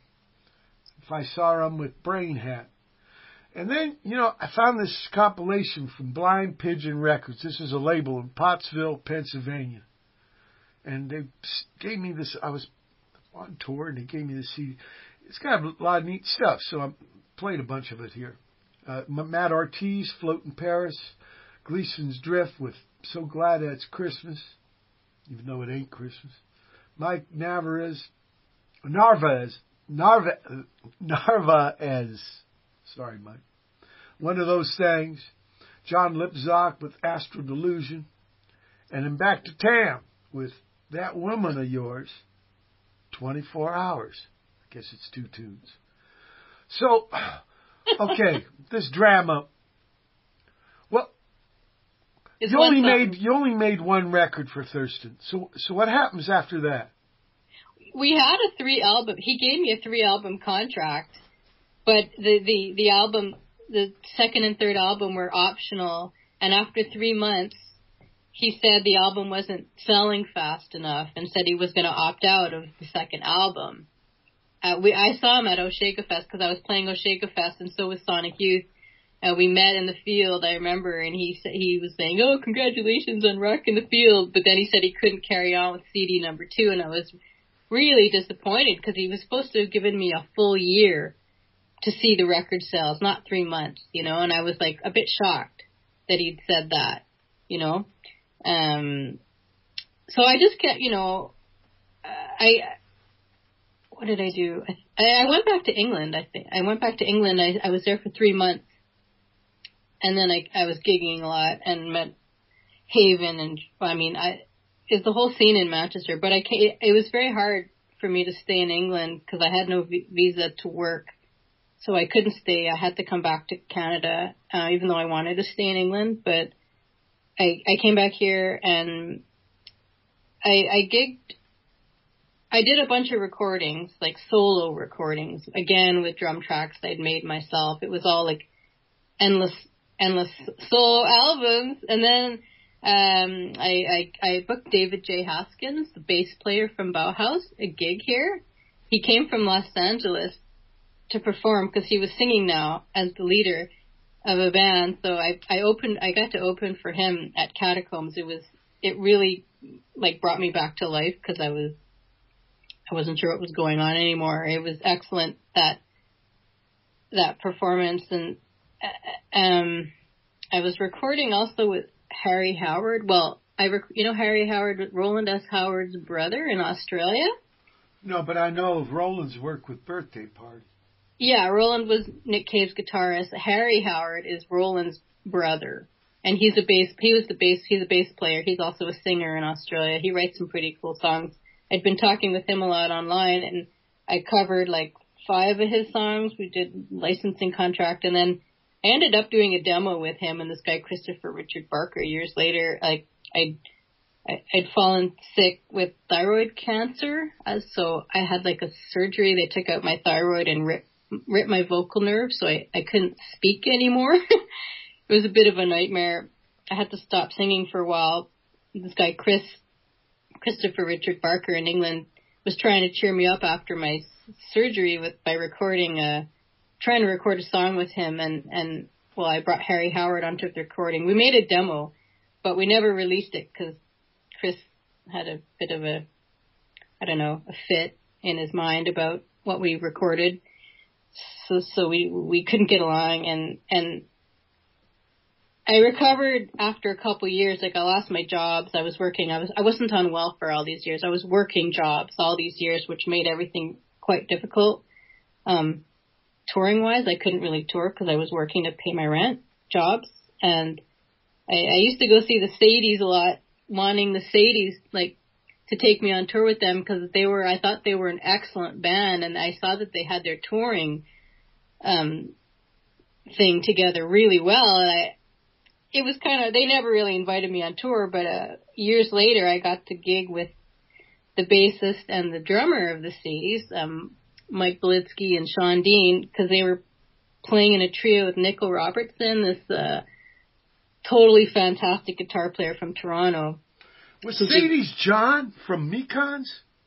If I Saw Him with Brain Hat. And then, you know, I found this compilation from Blind Pigeon Records. This is a label in Pottsville, Pennsylvania. And they gave me this. I was on tour and they gave me this C D. It's got a lot of neat stuff, so I played a bunch of it here. Uh, Matt Ortiz, Float in Paris. Gleason's Drift with So Glad It's Christmas, even though it ain't Christmas. Mike Narvaez, Narvaez, Narva, Narvaez. Sorry, Mike. One of Those Things. John Lipzock with Astral Delusion. And then back to Tam with That Woman of Yours, twenty-four hours. I guess it's two tunes. So, okay, this drama. Well, it's you only song. made you only made one record for Thurston. So so what happens after that? We had a three album. He gave me a three album contract, but the the the album, the second and third album were optional. And after three months, he said the album wasn't selling fast enough, and said he was going to opt out of the second album. Uh, we I saw him at Oshega Fest because I was playing Oshega Fest, and so was Sonic Youth. And we met in the field, I remember, and he said he was saying, "Oh, congratulations on Rockin' the Field," but then he said he couldn't carry on with C D number two, and I was really disappointed because he was supposed to have given me a full year to see the record sales, not three months, you know, and I was like a bit shocked that he'd said that, you know. Um, so I just kept, you know, I, what did I do? I, I went back to England, I think. I went back to England. I, I was there for three months. And then I, I was gigging a lot and met Haven and, I mean, I, it's the whole scene in Manchester, but I can't, it was very hard for me to stay in England because I had no v- visa to work. So I couldn't stay. I had to come back to Canada, uh, even though I wanted to stay in England, but I, I came back here and I, I gigged. I did a bunch of recordings, like solo recordings, again with drum tracks I'd made myself. It was all like endless, endless solo albums. And then um, I, I, I booked David J. Haskins, the bass player from Bauhaus, a gig here. He came from Los Angeles to perform because he was singing now as the leader of a band. So I, I opened, I got to open for him at Catacombs. It was, it really like brought me back to life because I was, I wasn't sure what was going on anymore. It was excellent, that, that performance. And, um, I was recording also with Harry Howard. Well, I, rec- you know, Harry Howard, Roland S. Howard's brother in Australia. No, but I know of Roland's work with Birthday Party. Yeah, Roland was Nick Cave's guitarist. Harry Howard is Roland's brother, and he's a bass. He was the bass. He's a bass player. He's also a singer in Australia. He writes some pretty cool songs. I'd been talking with him a lot online, and I covered like five of his songs. We did licensing contract, and then I ended up doing a demo with him and this guy Christopher Richard Barker. Years later, like I'd I'd fallen sick with thyroid cancer, so I had like a surgery. They took out my thyroid and ripped. ripped my vocal nerve, so I, I couldn't speak anymore. It was a bit of a nightmare. I had to stop singing for a while. This guy, Chris, Christopher Richard Barker in England, was trying to cheer me up after my surgery with by recording a, trying to record a song with him, and, and well, I brought Harry Howard onto the recording. We made a demo, but we never released it because Chris had a bit of a, I don't know, a fit in his mind about what we recorded. So, so we, we couldn't get along, and, and I recovered after a couple of years. Like I lost my jobs. I was working. I was, I wasn't on welfare all these years. I was working jobs all these years, which made everything quite difficult. Um, touring wise, I couldn't really tour because I was working to pay my rent jobs. And I, I used to go see the Sadies a lot, wanting the Sadies, like, to take me on tour with them because they were, I thought they were an excellent band, and I saw that they had their touring um, thing together really well. And I, it was kind of, they never really invited me on tour, but uh, years later I got to gig with the bassist and the drummer of the Sadies, um, Mike Belitsky and Sean Dean, because they were playing in a trio with Nickel Robertson, this uh, totally fantastic guitar player from Toronto. Was Sadie's John from Mekons?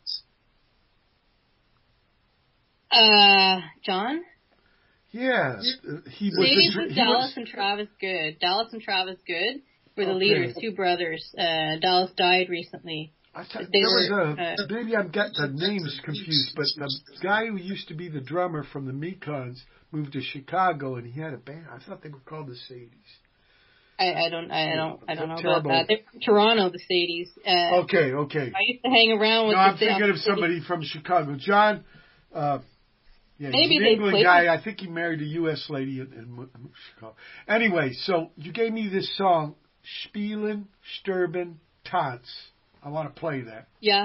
Uh, John? Yeah, uh, he was. Sadie's the, was he Dallas was, and Travis Good. Dallas and Travis Good were the Okay. leaders, two brothers. Uh, Dallas died recently. I thought They there was were, a uh, maybe I've got the names confused, but the guy who used to be the drummer from the Mekons moved to Chicago, and he had a band. I thought they were called the Sadies. I, I don't, I don't, I don't know Terrible. about that. They're from Toronto, the Sadies. Uh, Okay, okay. I used to hang around with. No, I'm the thinking of Sadies. somebody from Chicago. John, uh, yeah, Maybe he's an they England played guy. with- I think he married a U S lady in, in Chicago. Anyway, so you gave me this song, Spielen, Sterben, Tanz. I want to play that. Yeah.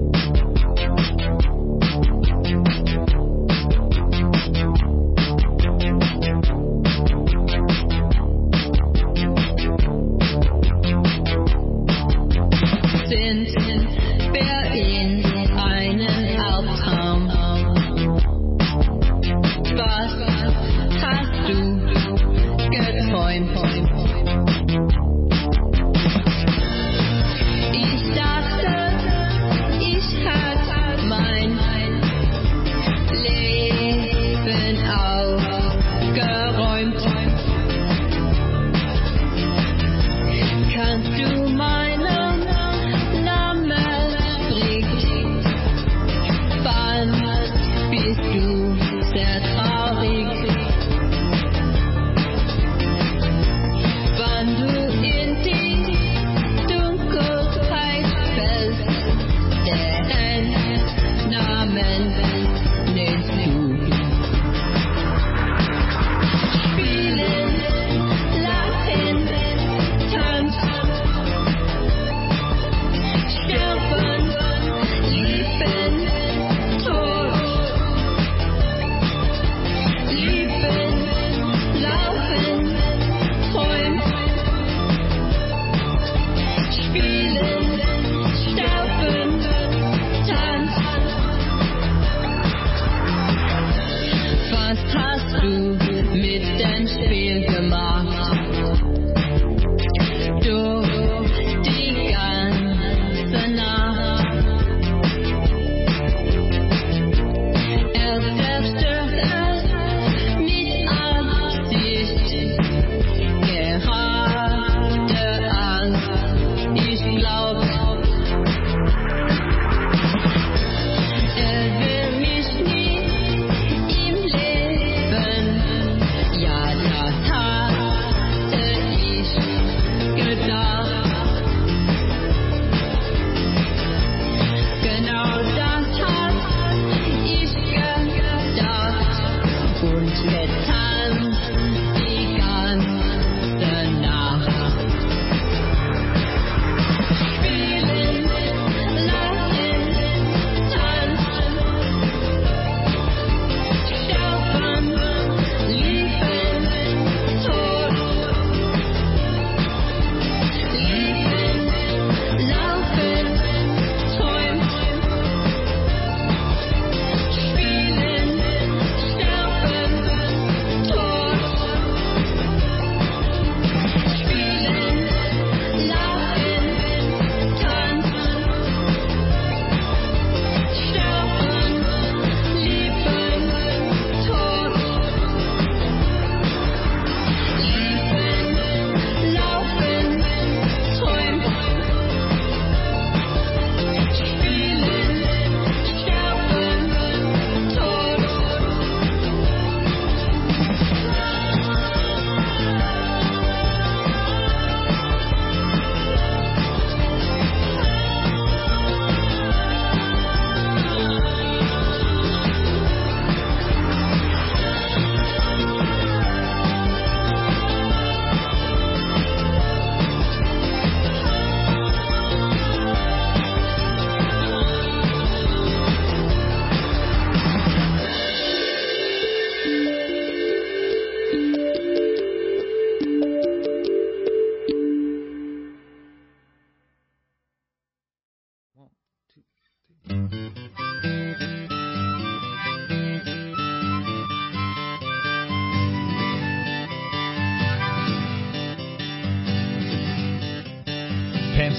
Sind wir in einem Albtraum? Was hast du geträumt? Ich dachte, ich hatte mein Leben aufgeräumt. Kannst du meinen Namen bringen? Wann bist du sehr traurig? Wann du in die Dunkelheit fällst, deren Namen nennst du. Spielen, lachen, tanzen, sterben, lieben, Tod. Lieben, laufen, träumen, spielen, sterben, tanzen,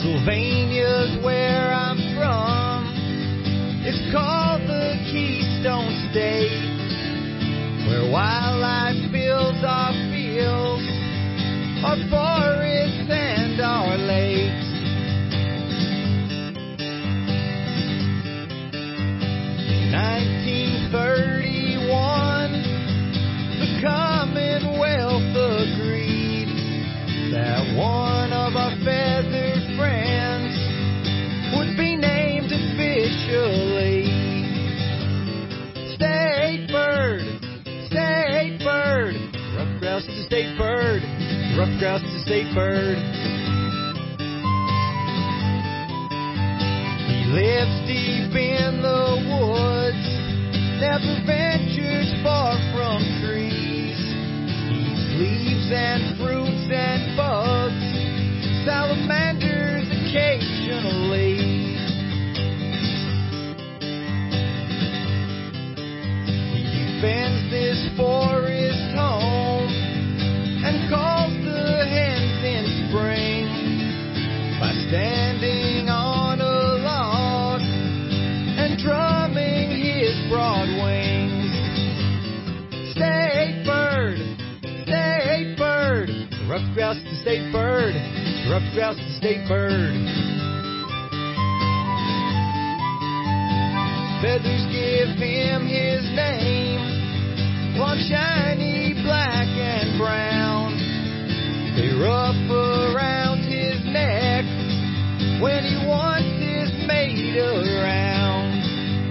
Pennsylvania's where I'm from. It's called the Keystone State, where wildlife fills our fields, our forests and our lakes. In nineteen thirty-one, the Commonwealth agreed that one of our feathered friends would be named officially state bird, state bird. Ruffed grouse is a state bird, ruffed grouse is a state bird. He lives deep in the woods, never ventures far from trees. Eats leaves and fruits and bugs, salamanders occasionally. He defends this forest home and calls the hens in spring by standing on a log and drumming his broad wings. State bird, state bird. The ruffed grouse is a state bird. The ruffed grouse is a state bird. Feathers give him his name, one shiny black and brown. They ruff around his neck when he wants his mate around.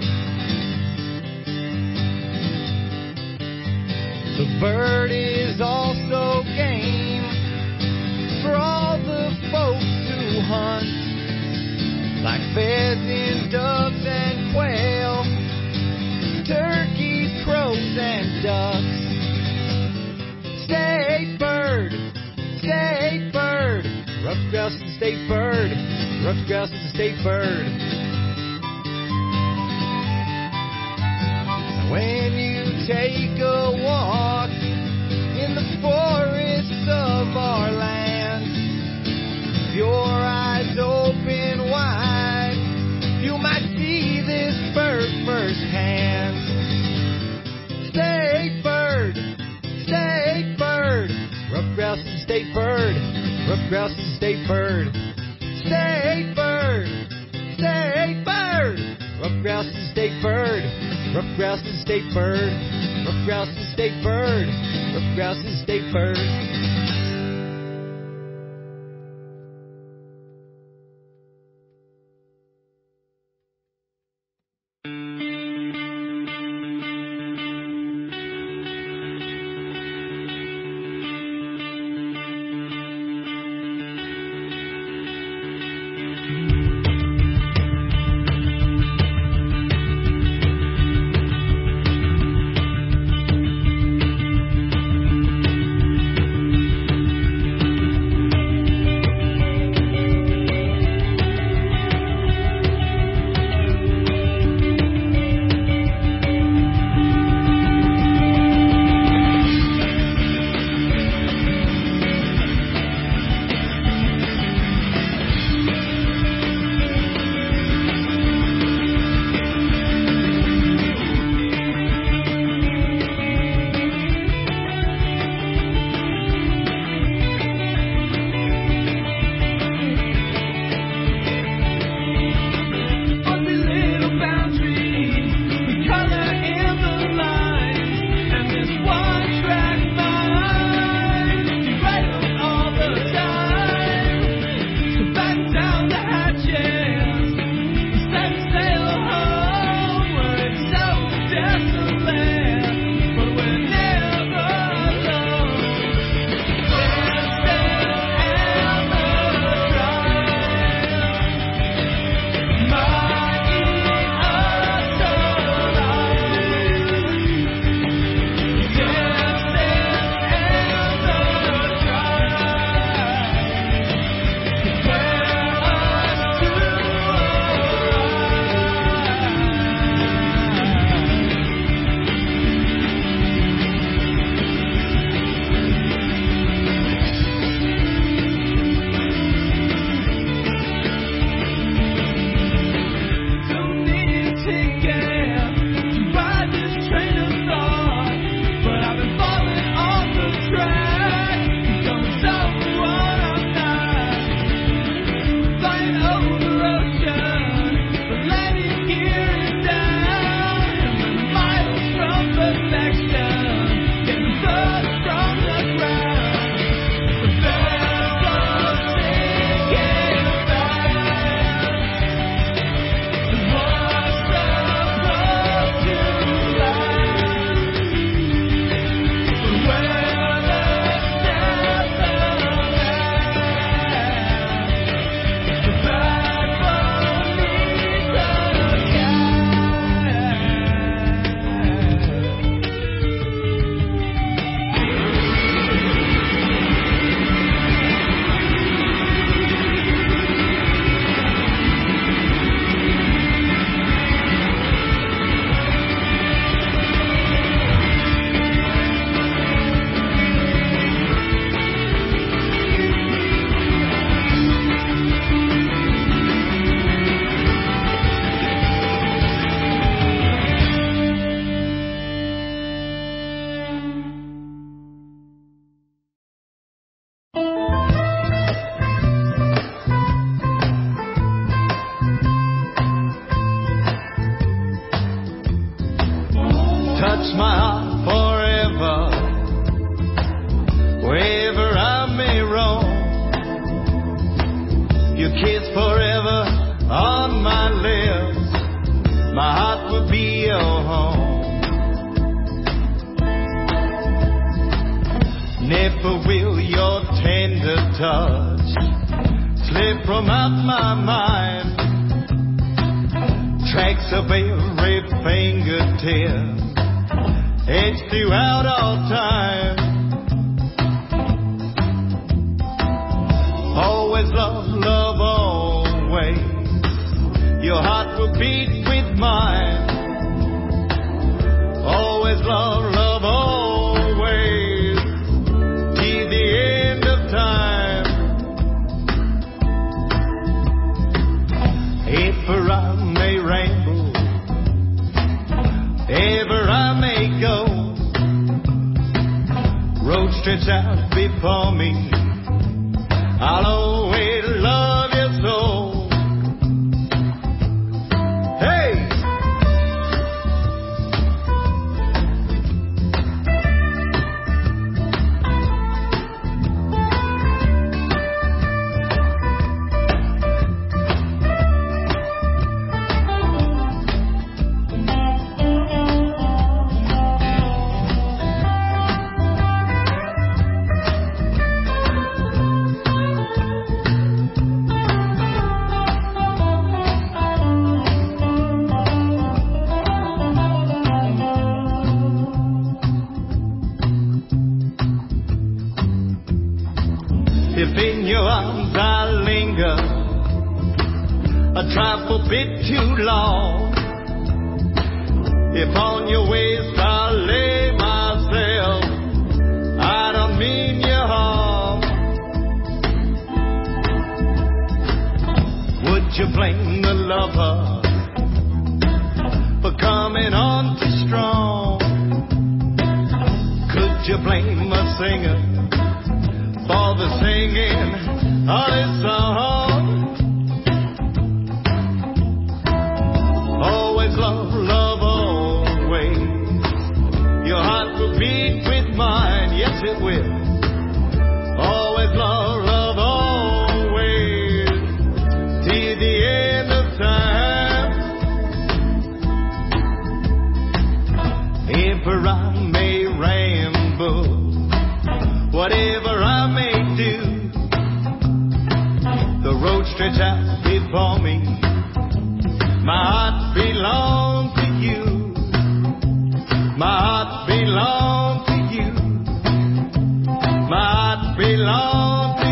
The bird is also game for all the folks who hunt, like pheasants, doves, and quail, turkeys, crows, and ducks. State bird, state bird. Ruffed grouse is a state bird. Ruffed grouse is a state bird. Now when you take a walk in the forests of our land, if your eyes open wide, you might see this bird firsthand. State bird, state bird. Ruffed grouse is a state bird. Ruffed grouse is a state bird. State bird, state bird. Ruffed grouse is a state bird. Ruffed grouse is a state bird. Ruffed grouse is a state bird. Ruffed grouse is a state bird. touch my heart forever, wherever I may roam. Your kiss forever on my lips, my heart will be your home. Never will your tender touch slip from out my mind. Tracks of every fingertip etched throughout all time. Always love, love, always. Your heart will beat with mine. Always love, love, always. Till the end of time. Ever I may ramble, ever I may go, road stretched out before me, I'll always love you so. Hey! If in your arms I linger a trifle bit too long, if on your waist I lay myself, I don't mean you harm. Would you blame the lover for coming on too strong? Could you blame a singer for the singing of his song? Always love, love, always. Your heart will beat with mine, yes it will. Always love, love, always. Till the end of time. Ever I may ramble, whatever I may do, the road stretched out before me, my heart belongs to you. My heart belongs to you. My heart belongs to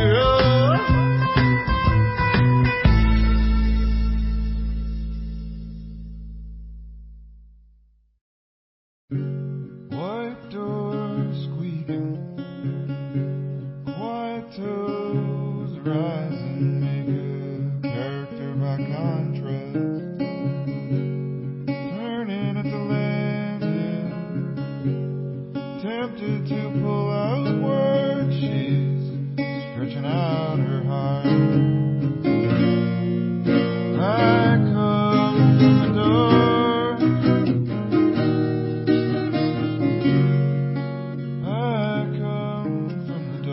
you. White door squeaking, quiet toes rising, make a character by contrast. Turning at the landing, tempted to pull out words, she's stretching out her heart. I come from the door, I come from the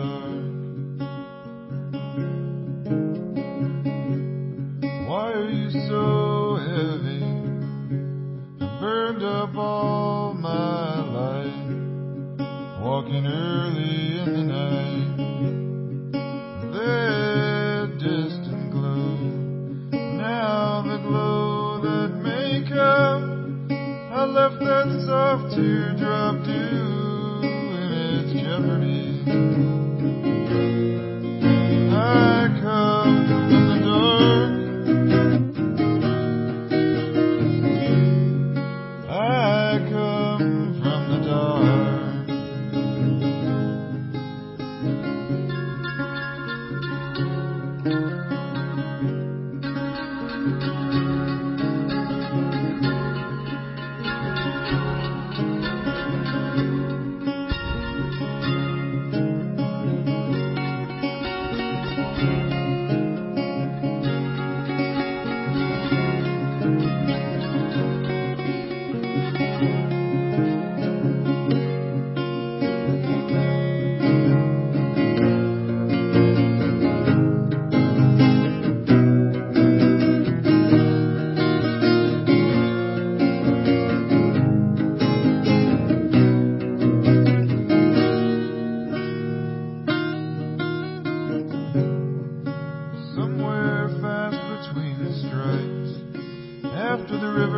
dark. Why are you so heavy? I burned up all my life, walking early in the night. That distant glow, now the glow that may come. I left that soft teardrop dew in its jeopardy. I come from the dark, I come from the dark.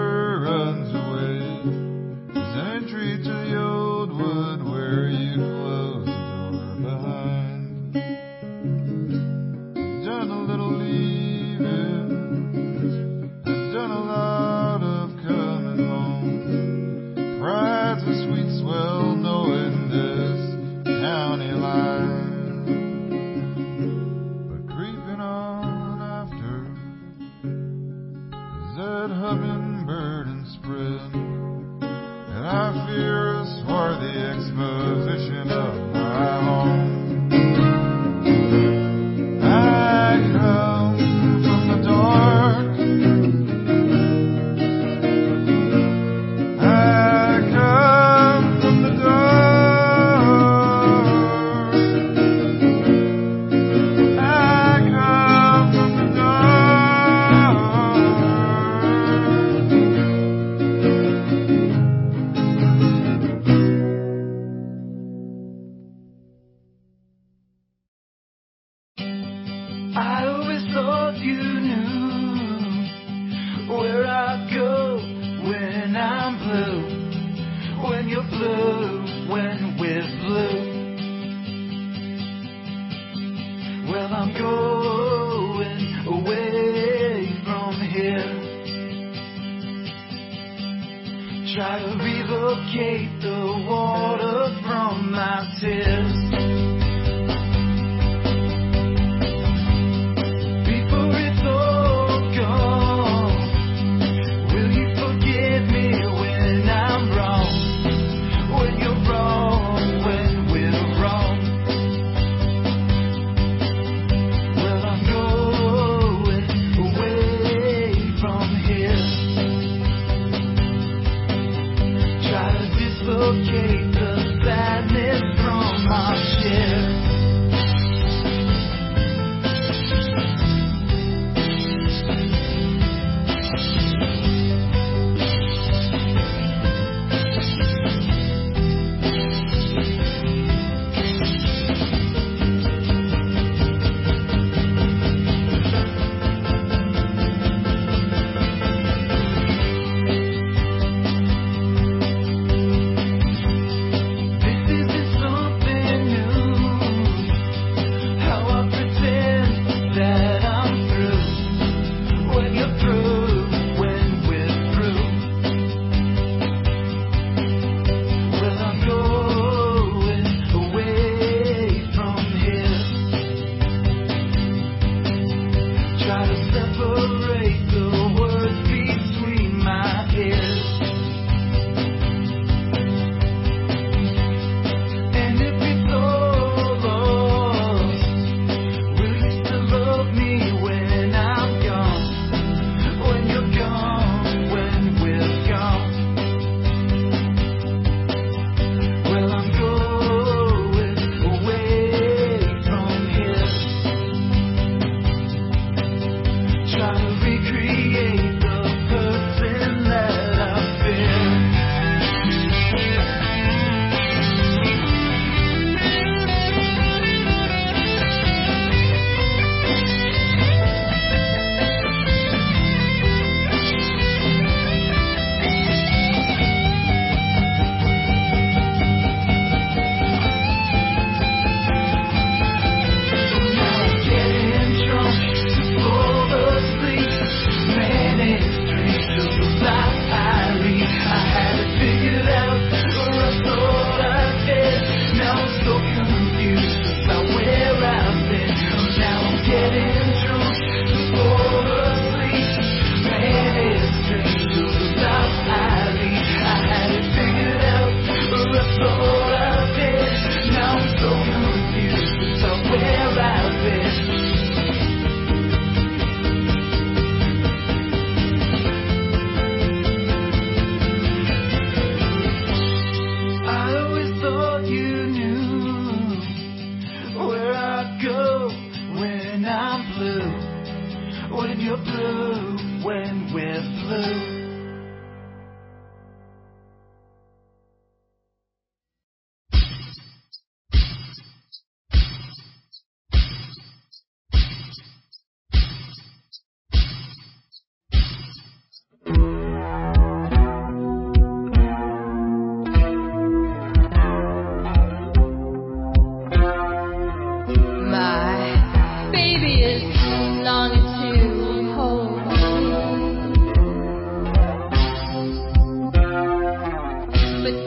never runs away. His entry to the old wood where you close the door behind. Done a little leaving, I've done a lot of coming home. Pride's a sweet swell knowing this county line, but creeping on after is that hummingbird and spread, and I fear a swarthy exposition of my home. I come from the dark, I come from the dark, I come from the dark. I always thought you knew where I go when I'm blue, when you're blue, when we're blue. Well, I'm going away from here. Try to relocate the water from my tears. Before it's all gone, will you forgive me when I'm wrong? When you're wrong, when we're wrong. Well, I'm going away from here. Try to dislocate the sadness from my chair.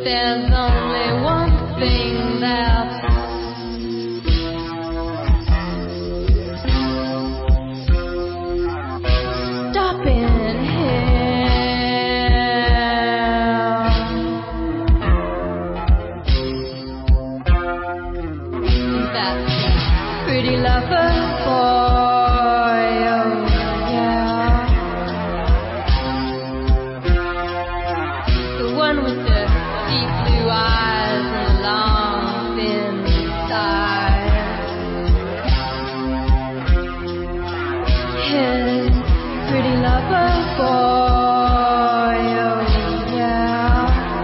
There's only one thing that's stopping him. That's pretty lover boy, oh yeah. The one with the deep blue eyes and the long thin thighs. His pretty lover boy, oh yeah.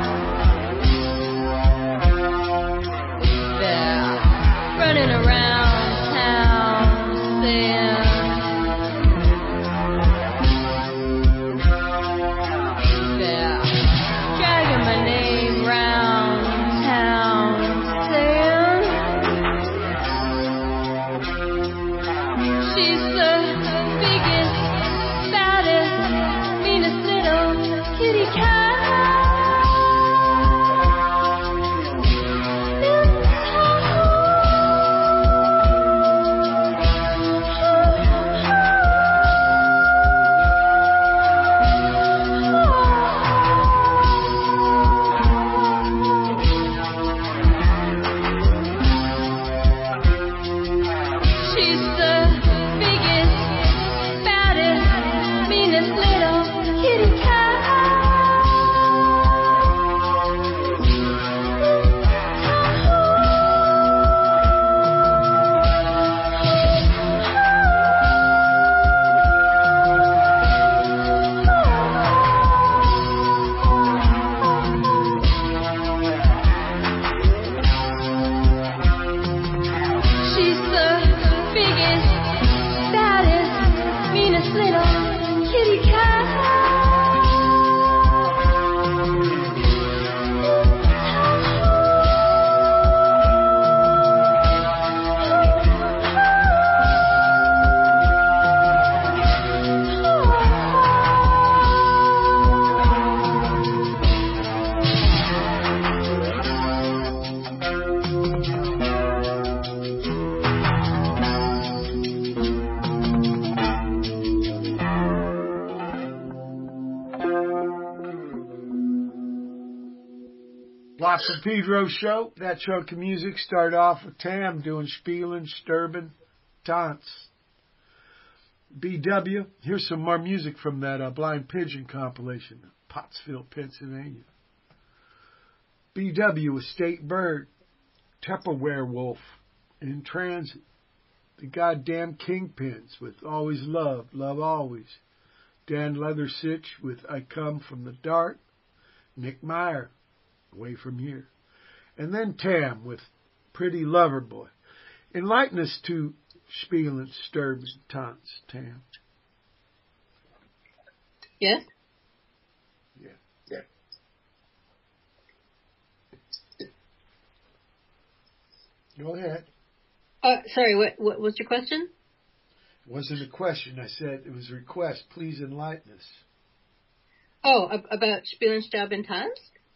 They're running around town saying they're dragging my name round town saying she's the biggest, baddest, meanest little kitty cat. She's the biggest, baddest, meanest little kitty cat. She's the biggest, baddest, meanest little kitty cat. La San Pedro Show. That chunk of music started off with Tam doing Spielen, Sturban, Tants. B W. Here's some more music from that uh, Blind Pigeon compilation, Pottsville, Pennsylvania. B W with State Bird, Tupperware Wolf, In Transit. The Goddamn Kingpins with Always Love, Love Always. Dan Leathersitch with I Come From the Dark. Nick Meyer, Away From Here. And then Tam with Pretty Lover Boy. Enlighten us to Spielen, Sturban, Tants, Tam. Yes? Yeah. Yeah. Go ahead. Uh, sorry, what, what was your question? It wasn't a question. I said it was a request. Please enlighten us. Oh, ab- about Spielen, Sturban, Tanz?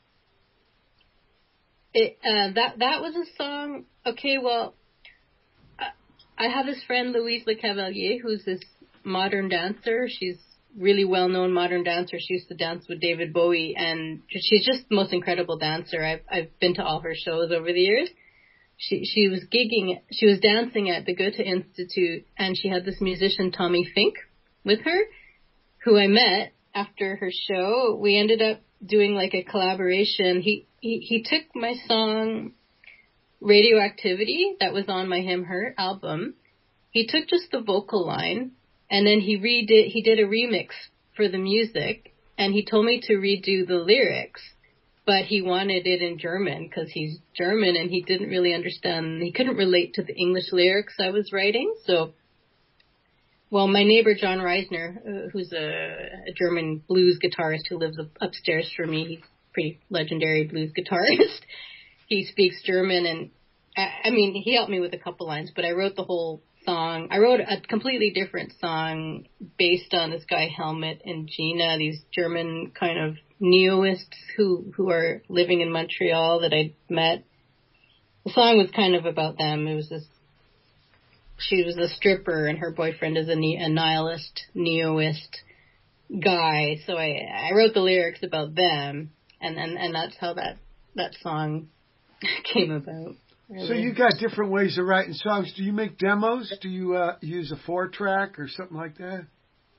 It, uh, that, that was a song. Okay, well, I, I have this friend, Louise Le Cavalier, who's this modern dancer. She's really well-known modern dancer. She used to dance with David Bowie, and she's just the most incredible dancer. I've, I've been to all her shows over the years. She, she was gigging, she was dancing at the Goethe Institute, and she had this musician, Tommy Fink, with her, who I met after her show. We ended up doing like a collaboration. He, he, he took my song Radioactivity that was on my Him Her album. He took just the vocal line, and then he redid, he did a remix for the music, and he told me to redo the lyrics, but he wanted it in German because he's German and he didn't really understand, he couldn't relate to the English lyrics I was writing. So, well, my neighbor John Reisner, uh, who's a, a German blues guitarist who lives up, upstairs from me, he's a pretty legendary blues guitarist. He speaks German, and I, I mean, he helped me with a couple lines, but I wrote the whole song. I wrote a completely different song based on this guy Helmut and Gina, these German kind of neoists who who are living in Montreal that I met. The song was kind of about them. It was this. She was a stripper, and her boyfriend is a, ne- a nihilist, neoist guy. So I I wrote the lyrics about them, and and, and that's how that that song came about. Really. So you got different ways of writing songs. Do you make demos? Do you uh, use a four track or something like that?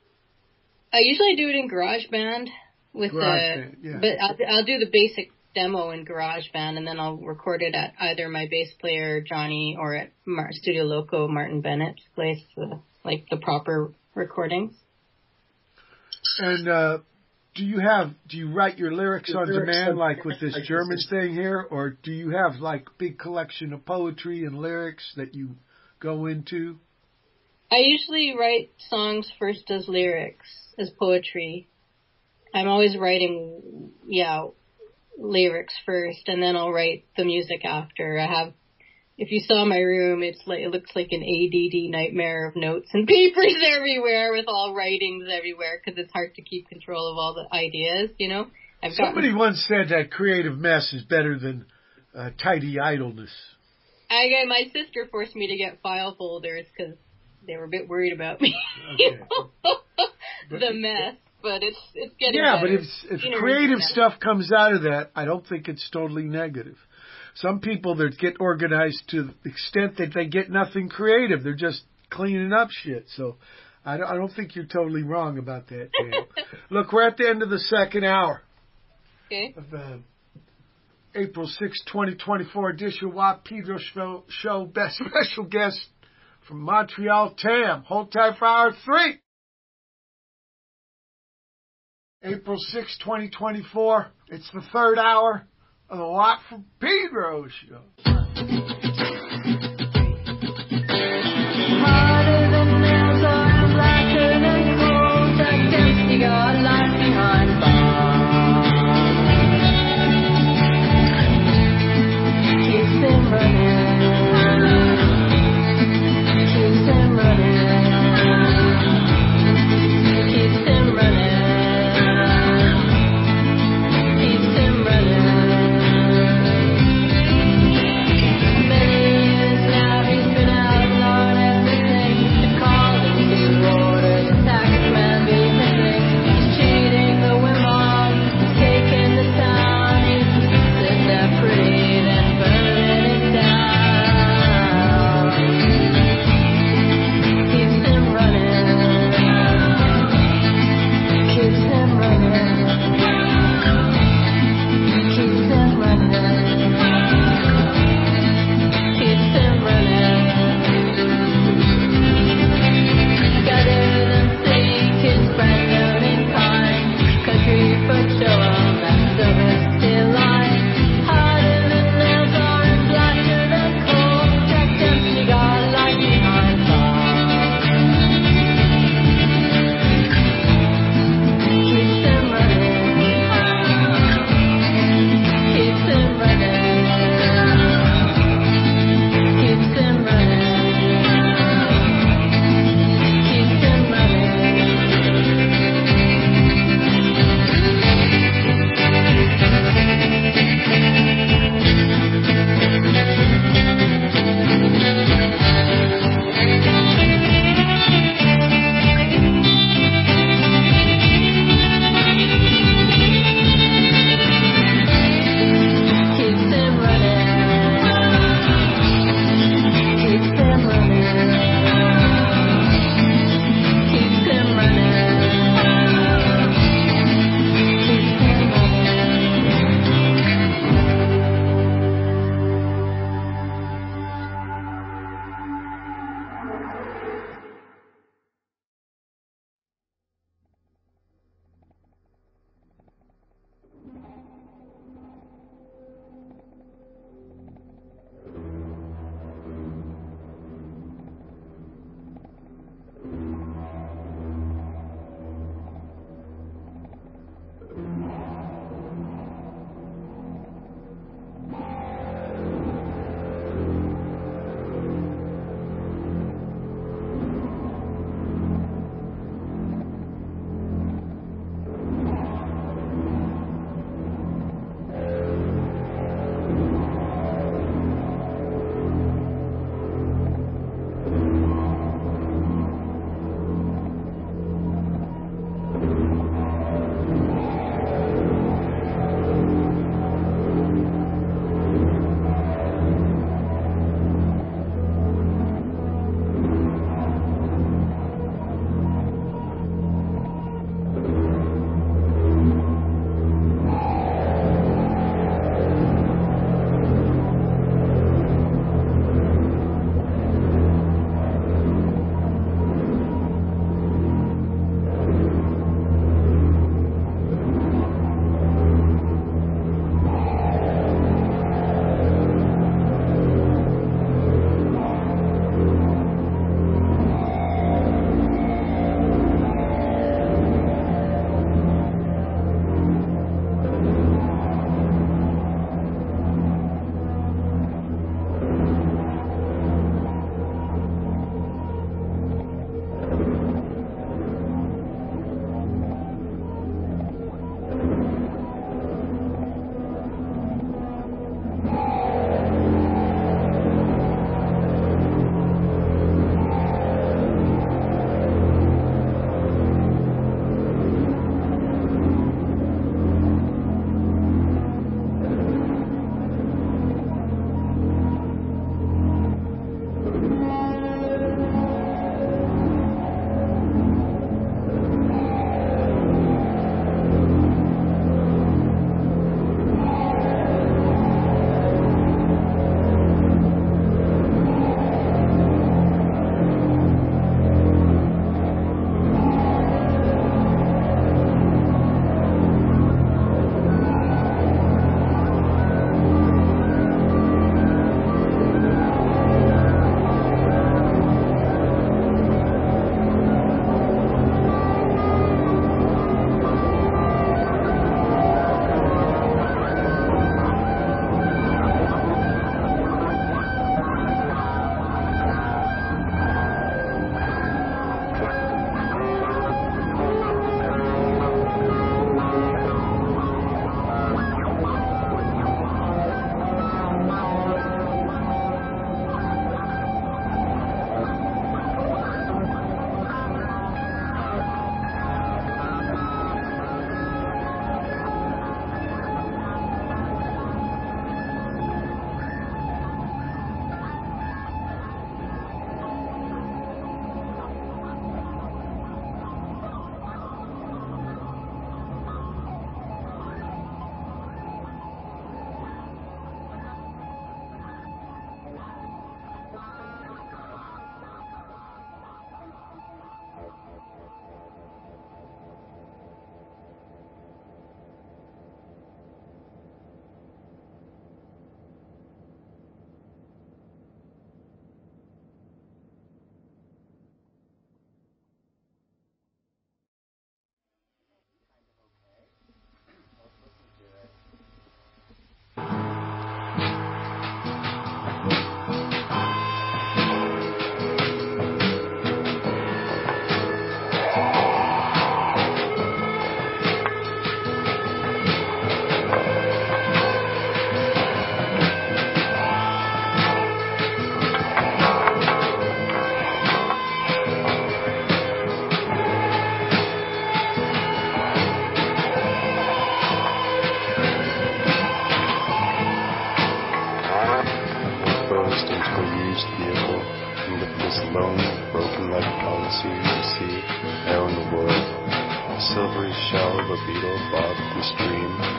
I usually do it in GarageBand with GarageBand, the, yeah. but I'll, I'll do the basic demo in GarageBand, and then I'll record it at either my bass player Johnny or at Mar- Studio Loco Martin Bennett's place, uh, like the proper recordings. And uh, do you have do you write your lyrics on demand like with this German thing here, or do you have like big collection of poetry and lyrics that you go into? I usually write songs first as lyrics, as poetry. I'm always writing, yeah, lyrics first, and then I'll write the music after. I have, if you saw my room, it's like it looks like an A D D nightmare of notes and papers everywhere with all writings everywhere because it's hard to keep control of all the ideas, you know. I've Somebody gotten, once said that creative mess is better than uh, tidy idleness. I got my sister forced me to get file folders because they were a bit worried about me. Okay. The mess. But it's it's getting yeah, better. but if if creative stuff comes out of that, I don't think it's totally negative. Some people that get organized to the extent that they get nothing creative, they're just cleaning up shit. So I don't, I don't think you're totally wrong about that, Dan. Look, we're at the end of the second hour. Okay. Of uh, April sixth, twenty twenty-four edition of Watt Pedro Show, show. Best special guest from Montreal, Tam. Hold tight for hour three. April sixth, twenty twenty-four. It's the third hour of the Watt from Pedro Show. Harder than nails or blacker than coal, Jack Dempsey got lost behind bars. Keeps him running, keeps him running, keeps him running. Many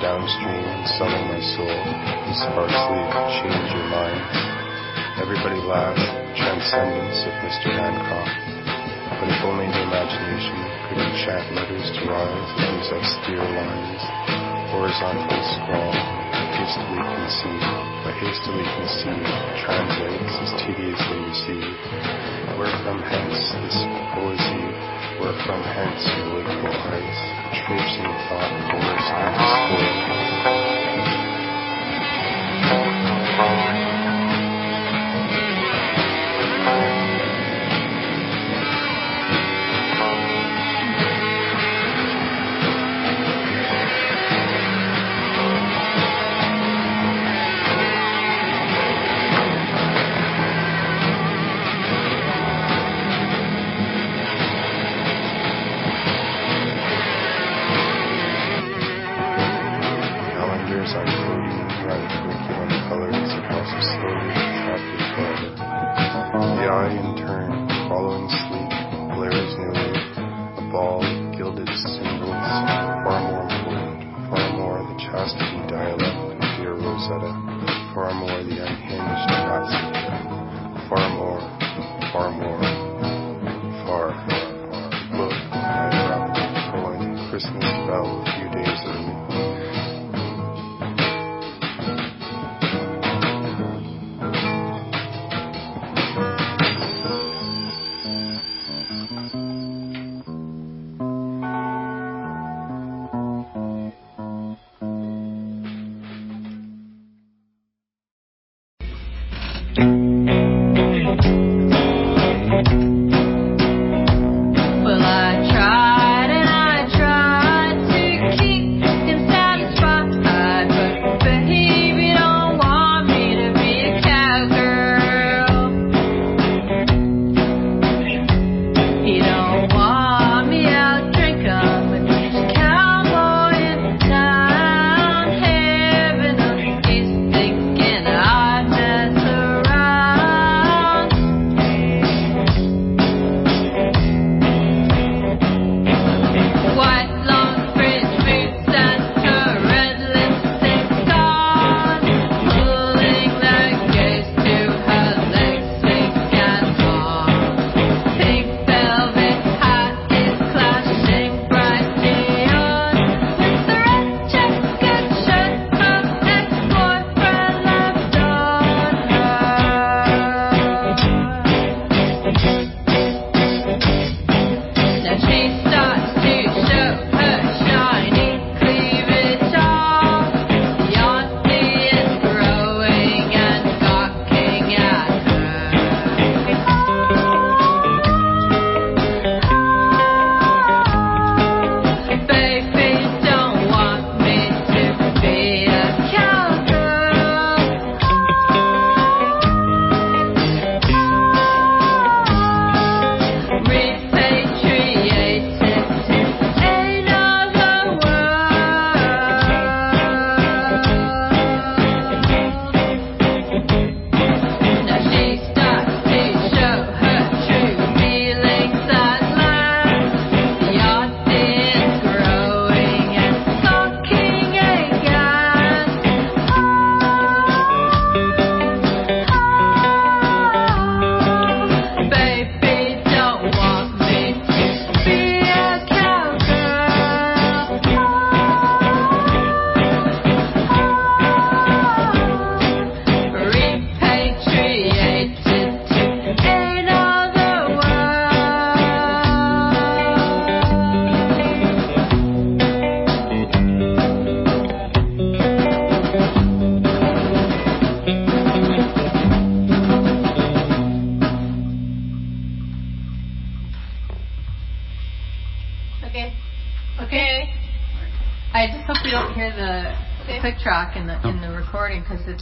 downstream and selling my soul and sparsely change your mind. Everybody laughs at the transcendence of Mister Hancock, but if only the imagination could enchant letters to rise at these austere lines, horizontally scrawl, hastily conceived, but hastily conceived translates as tediously received. Where from hence this poesy, where from hence your wakeful eyes, traipsing thought course and spoil. click track in the in the recording because it's.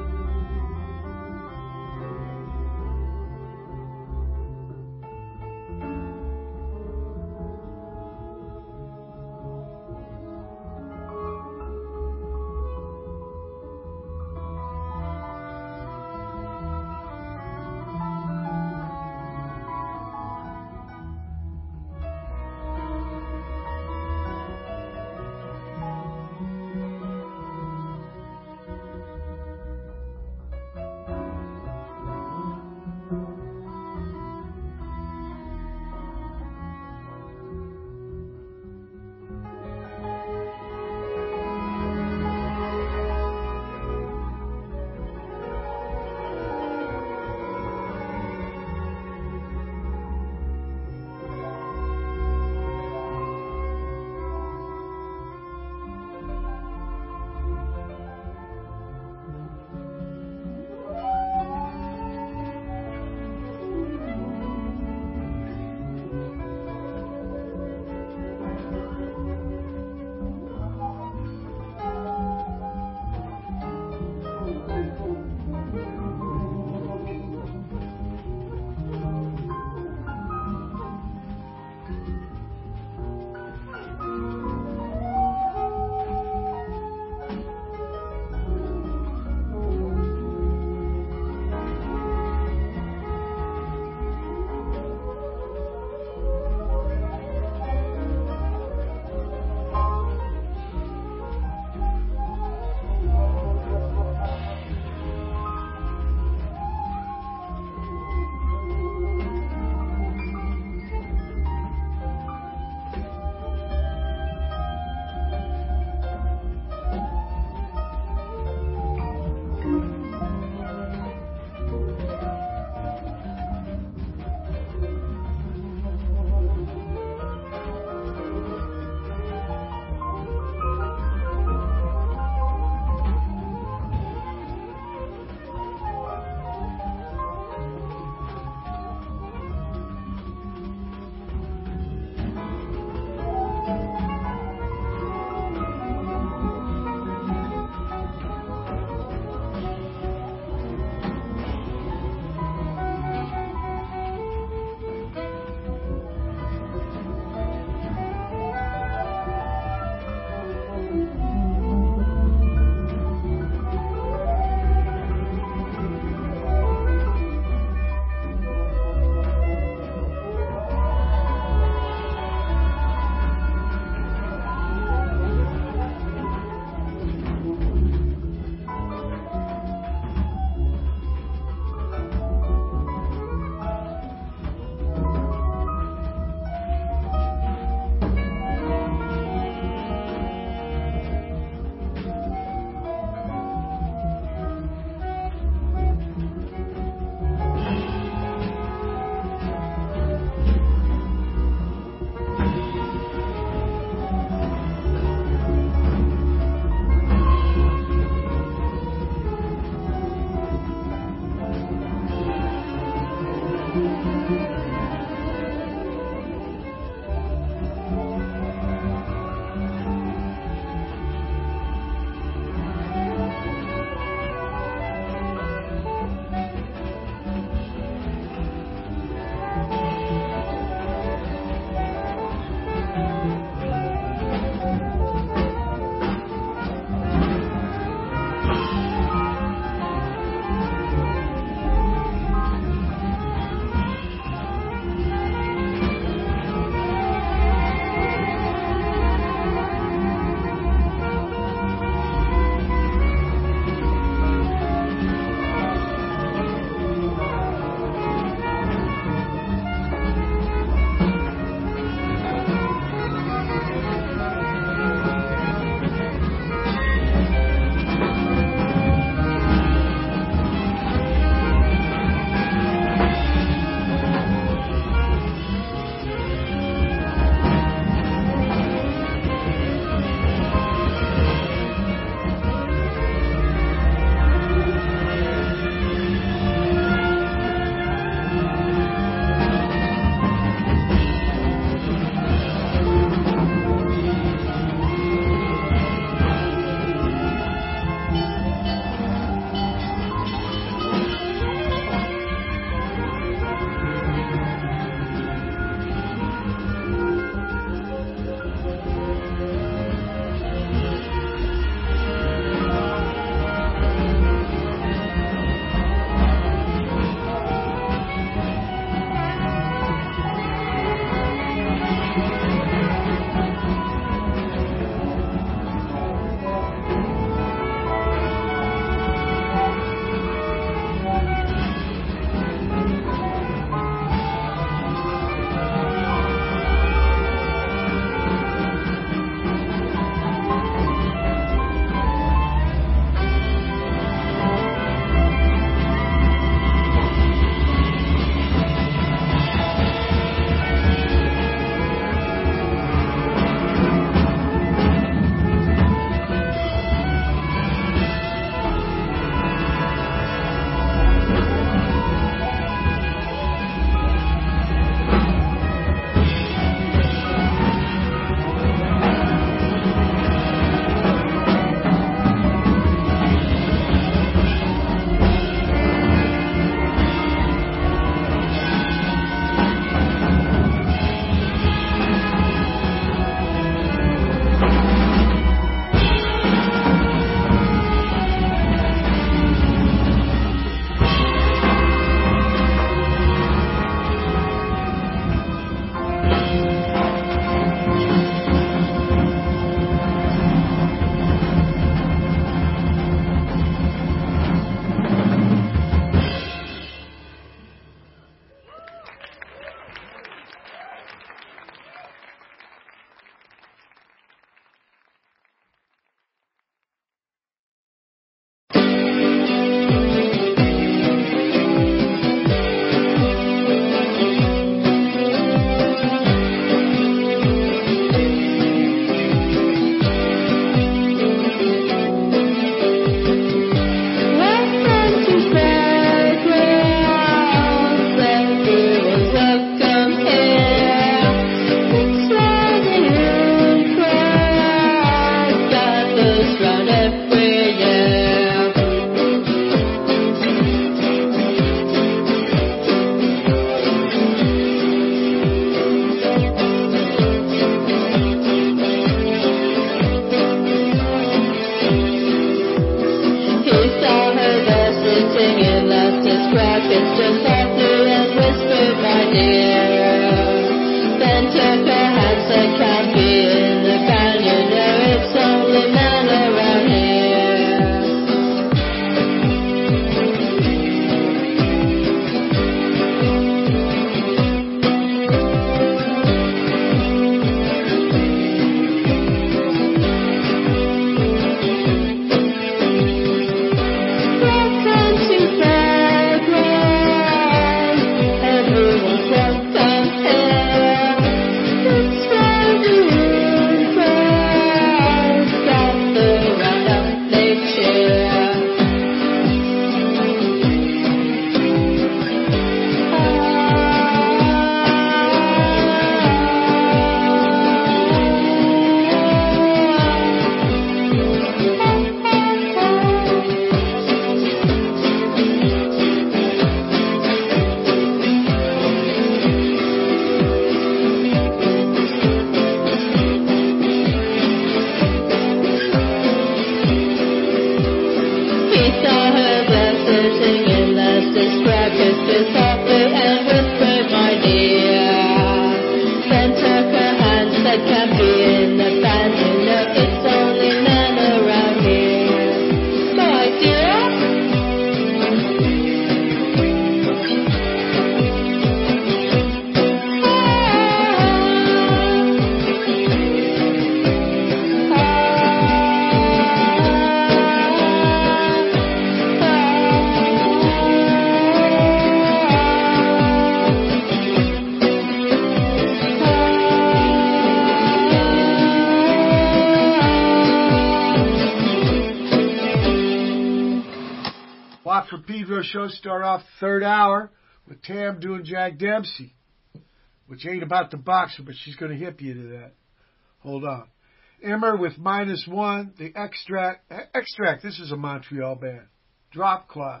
For Pedro show start off third hour with Tam doing Jack Dempsey, which ain't about the boxer, but she's going to hip you to that. Hold on. Emmer with Minus One, the Extract. Extract, this is a Montreal band. Drop Cloth.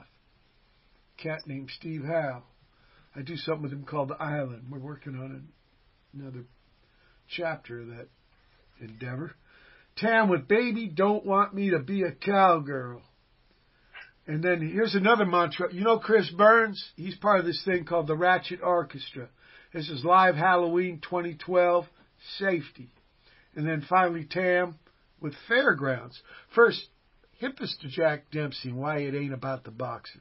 Cat named Steve Howe. I do something with him called The Island. We're working on another chapter of that endeavor. Tam with Baby Don't Want Me to Be a Cowgirl. And then here's another mantra. You know Chris Burns? He's part of this thing called the Ratchet Orchestra. This is Live Halloween twenty twelve, Safety. And then finally Tam with Fairgrounds. First, hip us to Jack Dempsey and why it ain't about the boxer.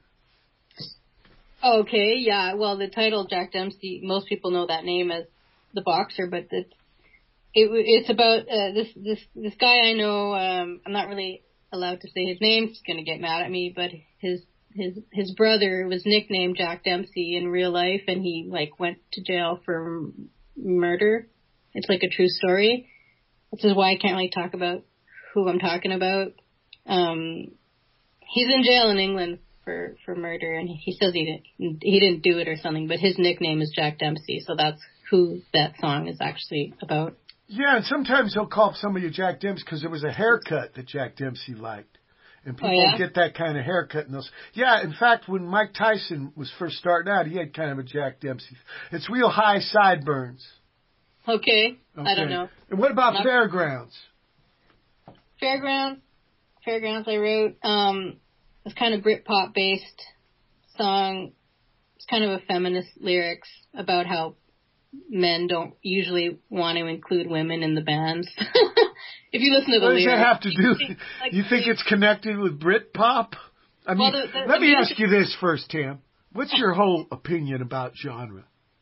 Okay, yeah. Well, the title Jack Dempsey, most people know that name as the boxer, but it's, it, it's about uh, this, this, this guy I know. Um, I'm not really allowed to say his name. He's going to get mad at me, but his his his brother was nicknamed Jack Dempsey in real life, and he like went to jail for m- murder. It's like a true story. This is why I can't really talk about who I'm talking about. Um, he's in jail in England for for murder, and he says he didn't he didn't do it or something, but his nickname is Jack Dempsey, so that's who that song is actually about. Yeah, and sometimes they'll call somebody a Jack Dempsey because there was a haircut that Jack Dempsey liked. And people oh, yeah? get that kind of haircut. And those. Yeah, in fact, when Mike Tyson was first starting out, he had kind of a Jack Dempsey. It's real high sideburns. Okay, okay. I don't know. And what about Not Fairgrounds? Fairgrounds, Fairgrounds I wrote. Um, it's kind of Britpop based song. It's kind of a feminist lyrics about how men don't usually want to include women in the bands. If you listen to the what lyrics. What does that have to do? You think, like, you think it's connected with Britpop? I mean, well, the, the, let the me music- ask you this first, Tam. What's your whole opinion about genre?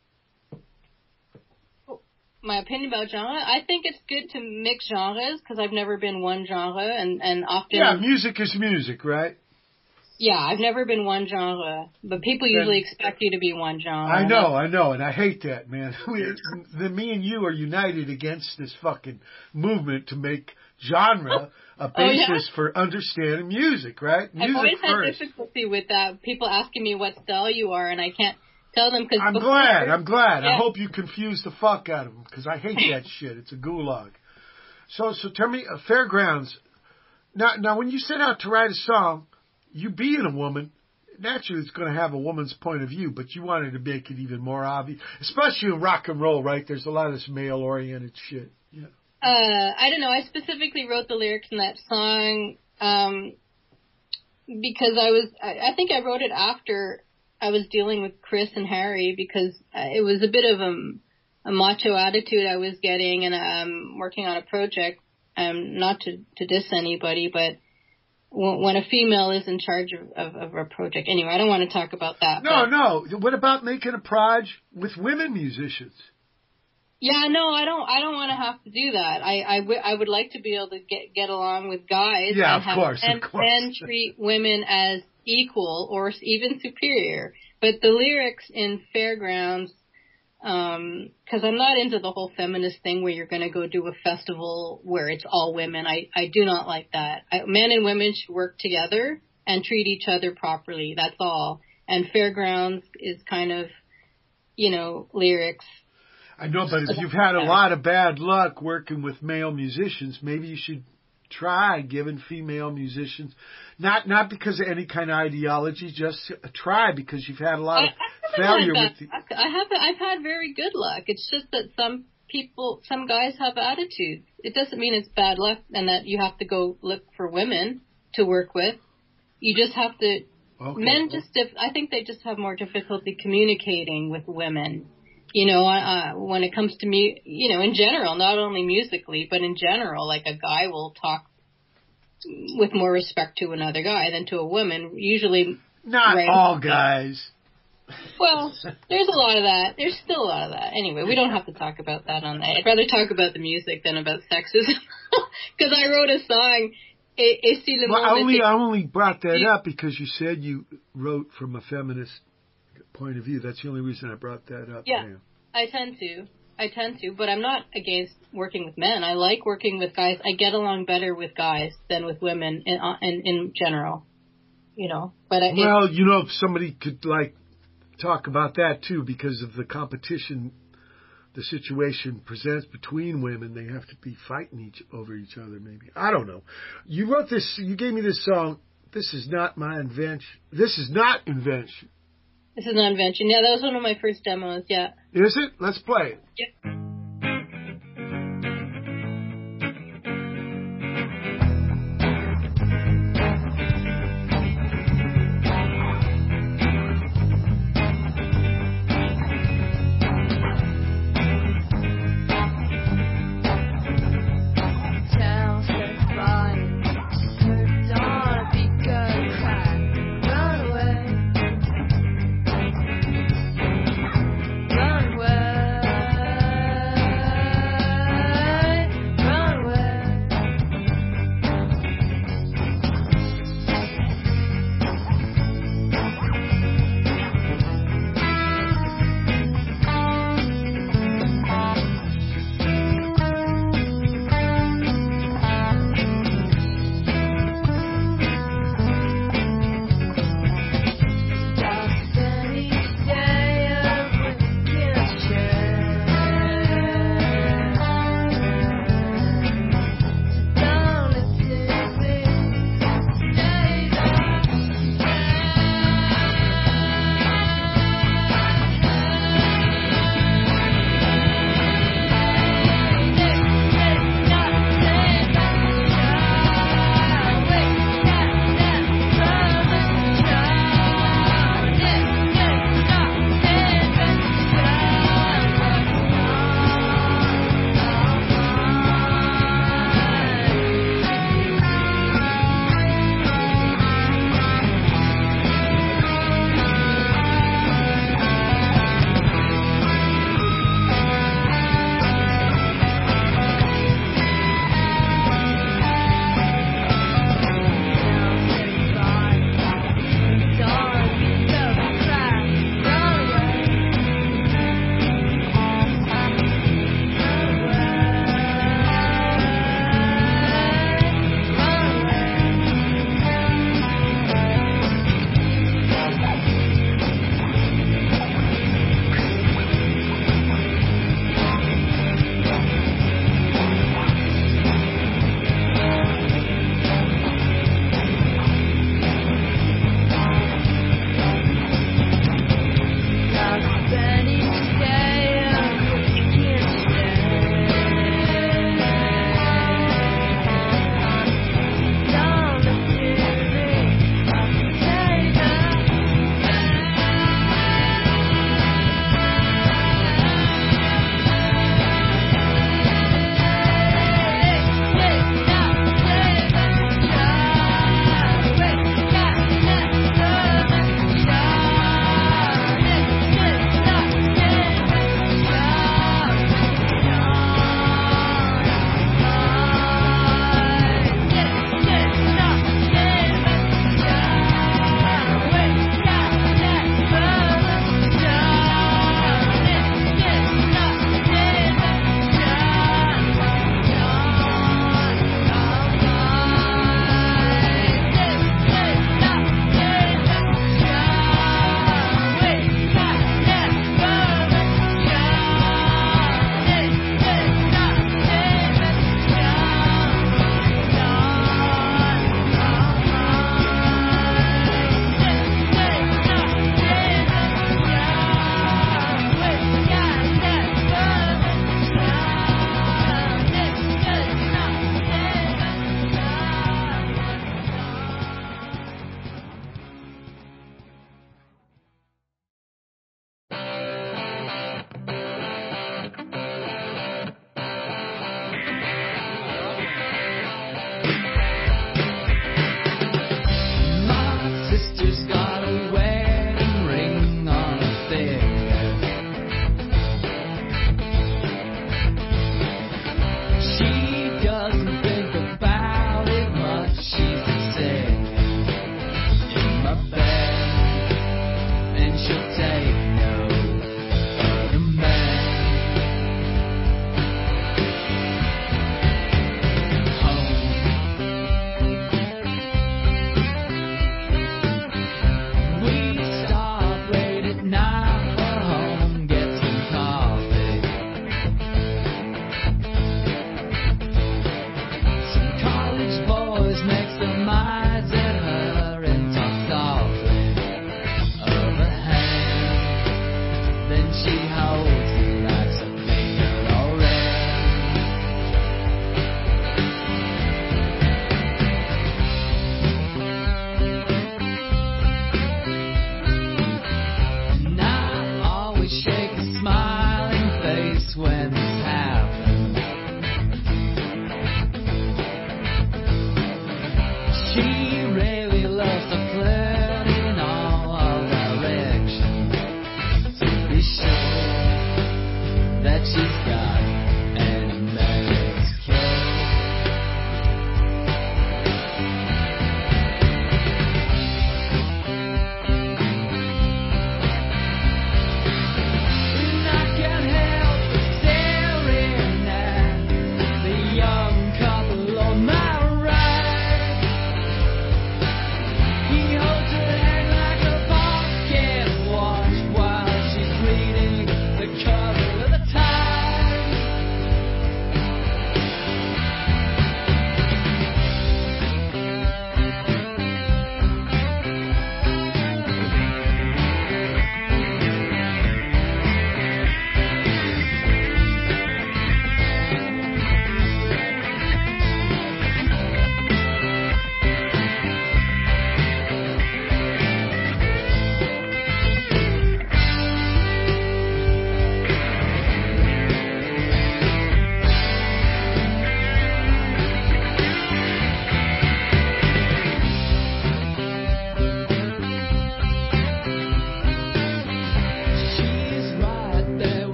My opinion about genre? I think it's good to mix genres because I've never been one genre, and, and often... Yeah, music is music, right? Yeah, I've never been one genre, but people usually then, expect you to be one genre. I know, I know, and I hate that, man. We, the, me and you are united against this fucking movement to make genre a basis oh, yeah? for understanding music, right? Music I've always first. had difficulty with that. People asking me what style you are, and I can't tell them because... I'm before, glad, I'm glad. yeah. I hope you confuse the fuck out of them, because I hate that shit. It's a gulag. So, so tell me, uh, Fairgrounds. Now, now, when you set out to write a song, you being a woman, naturally it's going to have a woman's point of view, but you wanted to make it even more obvious, especially in rock and roll, right? There's a lot of this male-oriented shit. Yeah. Uh, I don't know. I specifically wrote the lyrics in that song um, because I was, I, I think I wrote it after I was dealing with Chris and Harry because it was a bit of a, a macho attitude I was getting, and I'm working on a project. Um, not to, to diss anybody, but w- when a female is in charge of, of, of a project, anyway, I don't want to talk about that. No, but, no. What about making a proj with women musicians? Yeah, no, I don't. I don't want to have to do that. I, I, w- I would like to be able to get get along with guys. Yeah, and of have, course, and, of course. and treat women as equal or even superior. But the lyrics in Fairgrounds, um, because I'm not into the whole feminist thing where you're going to go do a festival where it's all women. I, I do not like that. I, men and women should work together and treat each other properly. That's all. And Fairgrounds is kind of, you know, lyrics. I know, but if you've had a lot of bad luck working with male musicians, maybe you should try giving female musicians, not not because of any kind of ideology, just try because you've had a lot of I, failure had with the... I have I've had very good luck. It's just that some people, some guys have attitudes. It doesn't mean it's bad luck and that you have to go look for women to work with. You just have to. Okay. Men just, I think they just have more difficulty communicating with women. You know, uh, when it comes to me, you know, in general, not only musically, but in general, like a guy will talk with more respect to another guy than to a woman. Usually, not right all guys. Well, there's a lot of that. There's still a lot of that. Anyway, we don't have to talk about that on that. I'd rather talk about the music than about sexism, because I wrote a song. Et, et si le well, I only, était... I only brought that up because you said you wrote from a feminist point of view. That's the only reason I brought that up. Yeah, man. I tend to. I tend to, but I'm not against working with men. I like working with guys. I get along better with guys than with women in in, in general. You know, but I, well, it, you know, if somebody could like talk about that too, because of the competition the situation presents between women, they have to be fighting each over each other. Maybe I don't know. You wrote this. You gave me this song. This is not my invention. This is not invention. This is not invention. Yeah, that was one of my first demos, yeah. Is it? Let's play it. Yep. Run away.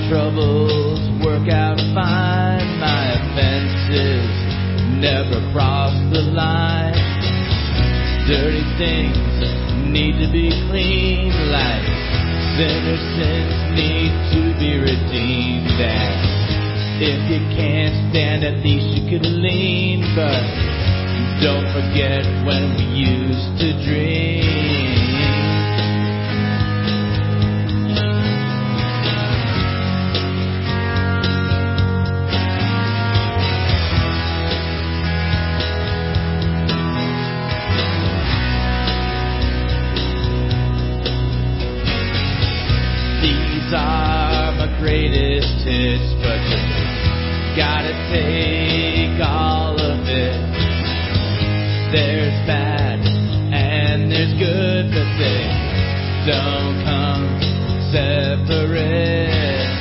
troubles work out fine. My offenses never cross the line. Dirty things need to be cleaned, like sinner sins need to be redeemed. And if you can't stand, at least you could lean. But don't forget when we used to dream. These are my greatest hits, but you gotta take all of it. There's bad and there's good, but they don't come separate.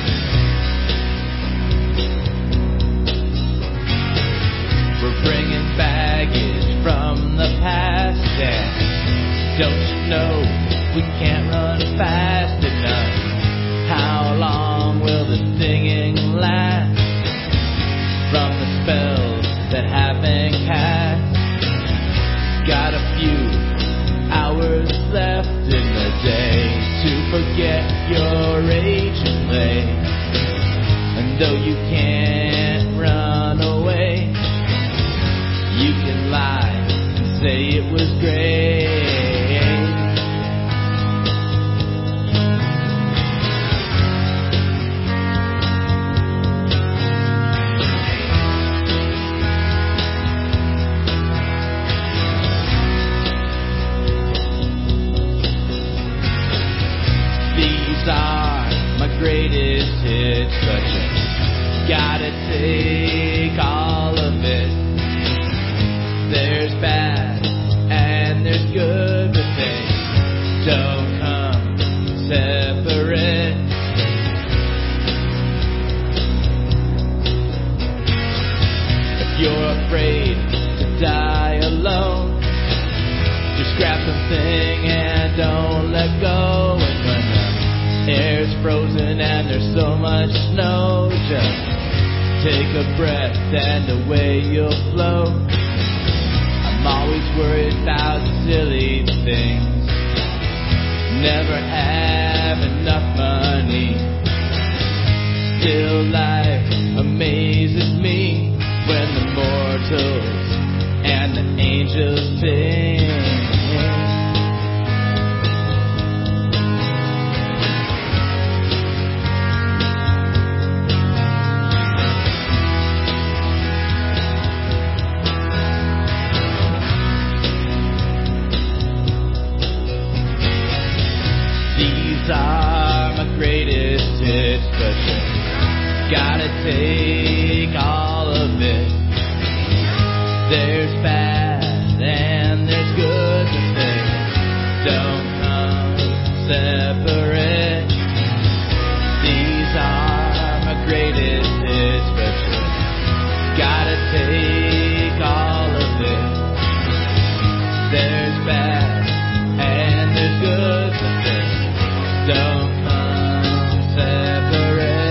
We're bringing baggage from the past, and don't you know we can't run fast enough? How long will the singing last from the spells that have been cast? Got a few hours left in the day to forget your age and play. And though you can't run away, you can lie and say it was great. Greatest hits, but you gotta take all of it. There's bad and there's good, but they don't come separate. If you're afraid to die alone, just grab something and don't let go. And when the air's frozen and there's so much snow, just take a breath and away you'll float. I'm always worried about silly things, never have enough money. Still life amazes me when the mortals and the angels sing. Are my greatest hits, but you gotta take all of it. There's bad and there's good, but they don't come separate. These are my greatest hits, but you gotta take all of it. There's bad and there's good, but they don't come separate.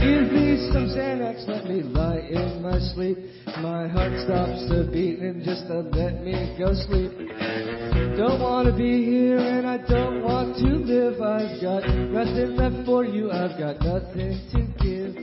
Give me some Xanax, let me lie in my sleep. My heart stops to beating just to let me go sleep. Don't want to be here and I don't want to live. I've got nothing left for you, I've got nothing to give.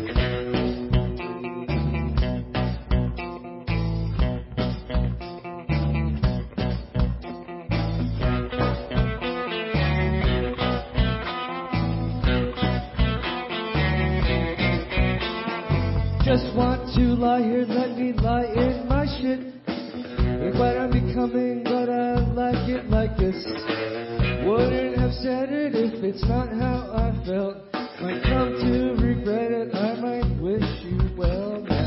Just want to lie here, let me lie in my shit. Think what I'm becoming, but I like it like this. Wouldn't have said it if it's not how I felt. Might come to regret it, I might wish you well now.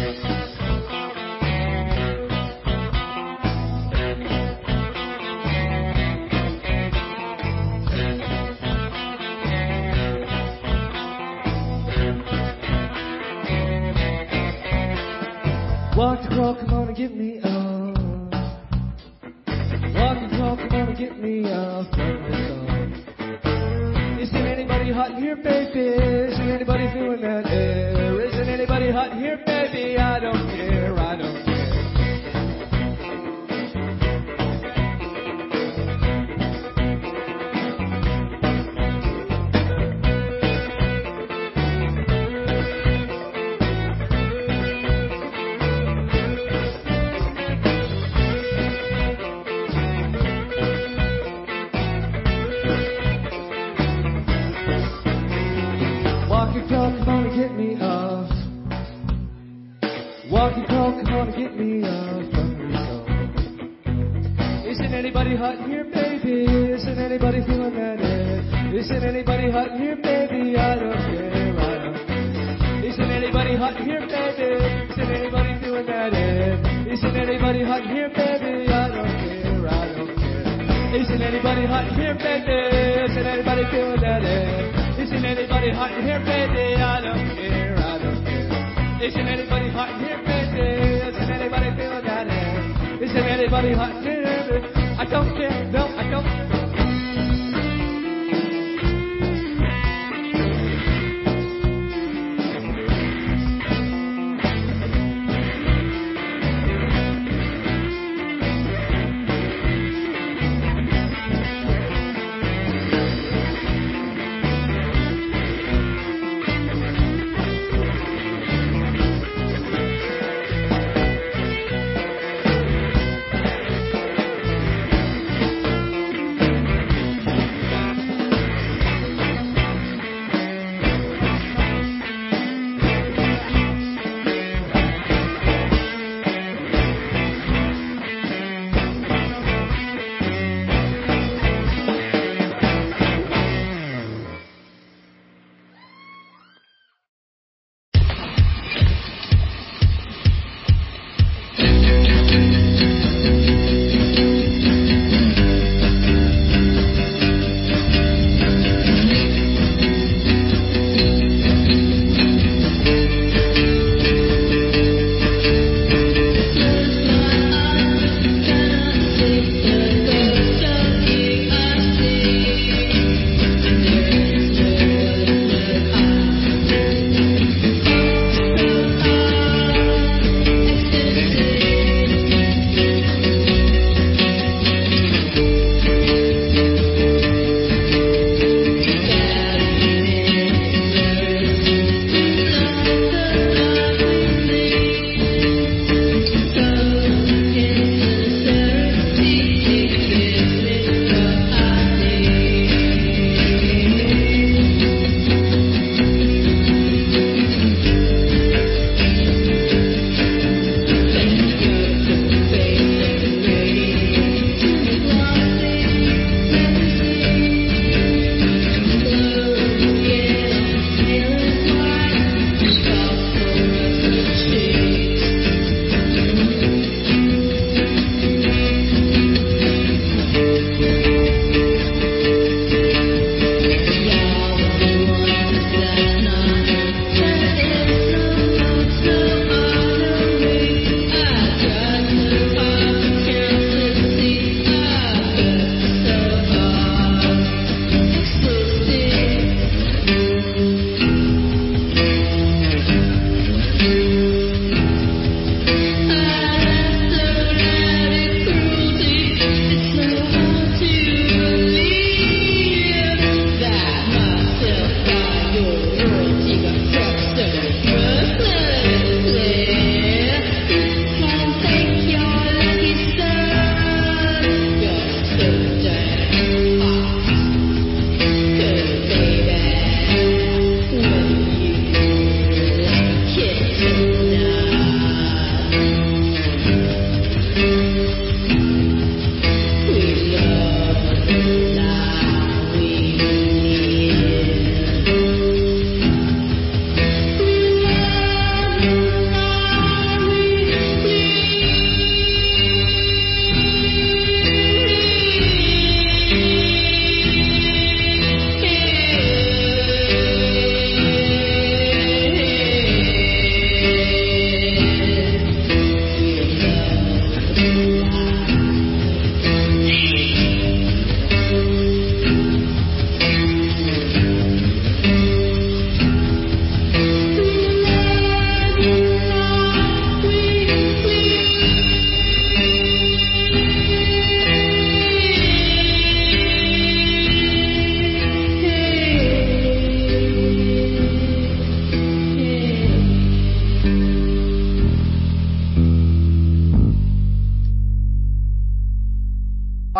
Walk the crawl, come on and get me up. Walk the crawl, come on and get me up from this song. Isn't anybody hot in here, baby? Isn't anybody feeling that air? Isn't anybody hot in here, baby? I don't care, I don't care. Come on and get me off. Walk and crawl, come on and get me off from this song. Isn't anybody hot in here, baby? Isn't anybody feeling that air? Isn't anybody hot in here, baby? I don't care, I don't care. Isn't anybody hot in here, baby? Isn't anybody feeling that air? Isn't anybody hot in here, baby? I don't care, I don't care. Isn't anybody hot in here, baby? Isn't anybody feeling that air? Isn't anybody hot in here, baby? I don't care, I don't care. Isn't anybody hot in here, baby? Isn't anybody feeling that air? Isn't anybody hot in here, baby? I don't care, no, I don't care.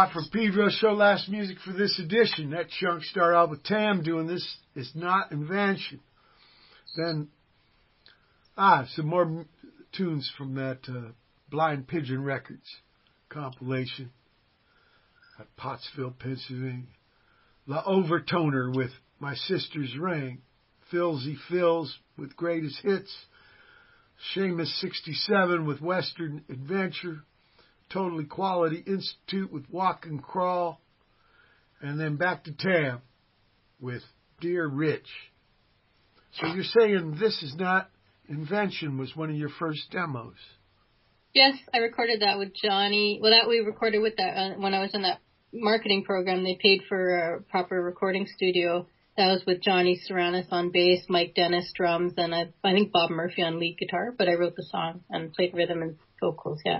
Watford Pedro Show, last music for this edition. That chunk started out with Tam doing This Is Not Invention. Then, ah, some more m- tunes from that uh, Blind Pigeon Records compilation at Pottsville, Pennsylvania. La Overtoner with My Sister's Ring. Philzy Phils with Greatest Hits. Seamus sixty-seven with Western Adventure. Total Equality Institute with Walk and Crawl. And then back to Tam with Dear Rich. So you're saying This Is Not Invention was one of your first demos? Yes, I recorded that with Johnny. Well, that we recorded with that uh, when I was in that marketing program. They paid for a proper recording studio. That was with Johnny Serranis on bass, Mike Dennis drums, and I, I think Bob Murphy on lead guitar. But I wrote the song and played rhythm and vocals, yeah.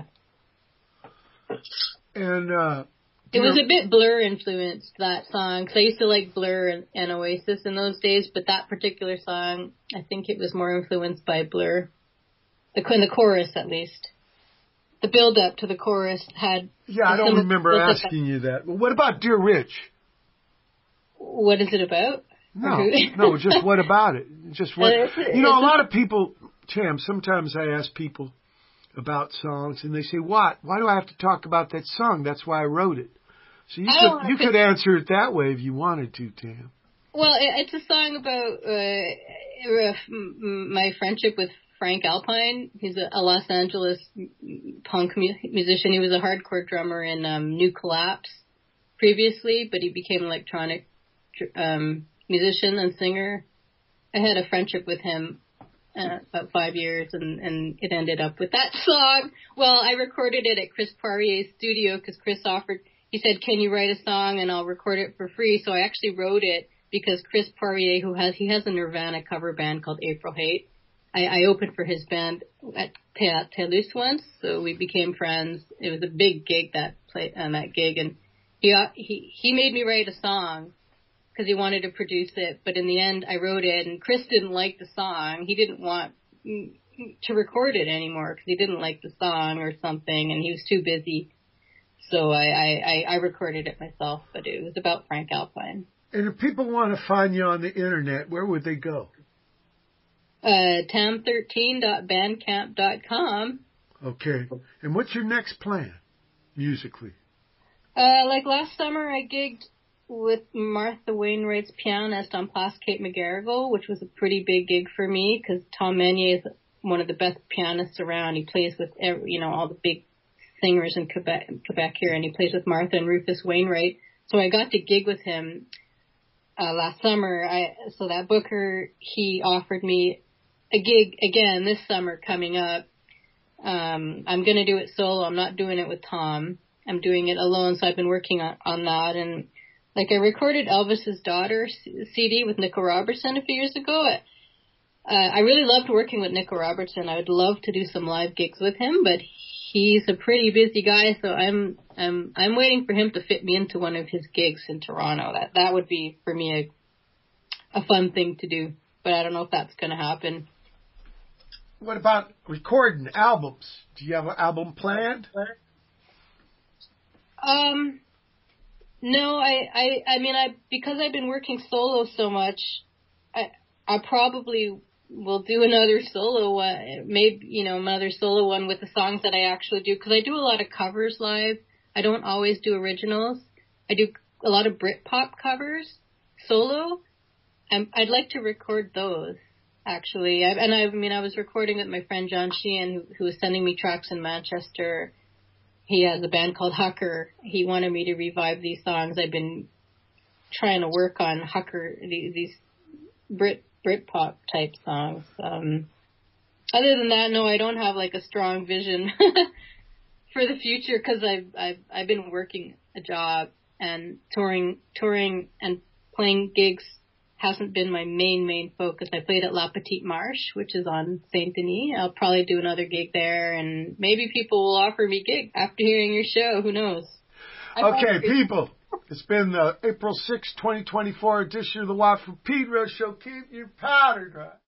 And uh, it was a bit Blur influenced, that song, because I used to like Blur and, and Oasis in those days, but that particular song, I think it was more influenced by Blur. The, in the chorus, at least. The build-up to the chorus had... Yeah, I don't remember asking you that. Well, what about Dear Rich? What is it about? No, no, just what about it? Just what... You know, a lot of people, Tam, sometimes I ask people about songs, and they say, "What? Why do I have to talk about that song? That's why I wrote it." So you could you could answer it that way if you wanted to, Tam. Well, it's a song about uh, my friendship with Frank Alpine. He's a, a Los Angeles punk mu- musician. He was a hardcore drummer in um, New Collapse previously, but he became an electronic um, musician and singer. I had a friendship with him uh, about five years, and, and it ended up with that song. Well, I recorded it at Chris Poirier's studio because Chris offered, he said, "Can you write a song and I'll record it for free?" So I actually wrote it because Chris Poirier, who has, he has a Nirvana cover band called April Hate. I, I opened for his band at Théâtre Toulouse once, so we became friends. It was a big gig that play on that gig, and he he he made me write a song because he wanted to produce it. But in the end, I wrote it, and Chris didn't like the song. He didn't want to record it anymore because he didn't like the song or something, and he was too busy. So I I, I recorded it myself, but it was about Frank Alpine. And if people want to find you on the internet, where would they go? Uh, tam thirteen dot bandcamp dot com. Okay. And what's your next plan, musically? Uh, like last summer, I gigged with Martha Wainwright's pianist on Place Kate McGarrigle, which was a pretty big gig for me because Tom Meunier is one of the best pianists around. He plays with, every, you know, all the big singers in Quebec, Quebec here, and he plays with Martha and Rufus Wainwright. So I got to gig with him uh, last summer. I so that booker, he offered me a gig again this summer coming up. Um, I'm going to do it solo. I'm not doing it with Tom. I'm doing it alone, so I've been working on, on that. And like I recorded Elvis's Daughter C D with Nico Robertson a few years ago. Uh, I really loved working with Nico Robertson. I would love to do some live gigs with him, but he's a pretty busy guy, so I'm I'm I'm waiting for him to fit me into one of his gigs in Toronto. That that would be for me a a fun thing to do, but I don't know if that's going to happen. What about recording albums? Do you have an album planned? Um, no, I, I, I mean, I, because I've been working solo so much, I, I probably will do another solo one, maybe, you know, another solo one with the songs that I actually do, because I do a lot of covers live. I don't always do originals. I do a lot of Britpop covers solo. I'm, I'd like to record those. Actually, I, and I, I mean, I was recording with my friend John Sheehan, who, who was sending me tracks in Manchester. He has a band called Hucker. He wanted me to revive these songs. I've been trying to work on Hucker, these, these Brit Britpop type songs. Um, other than that, no, I don't have like a strong vision for the future because I've I've I've been working a job and touring touring and playing gigs hasn't been my main, main focus. I played at La Petite Marche, which is on Saint Denis. I'll probably do another gig there, and maybe people will offer me gig after hearing your show. Who knows? Okay, people. It's been the April sixth, twenty twenty-four edition of the Watford Pedro Show. Keep your powder dry.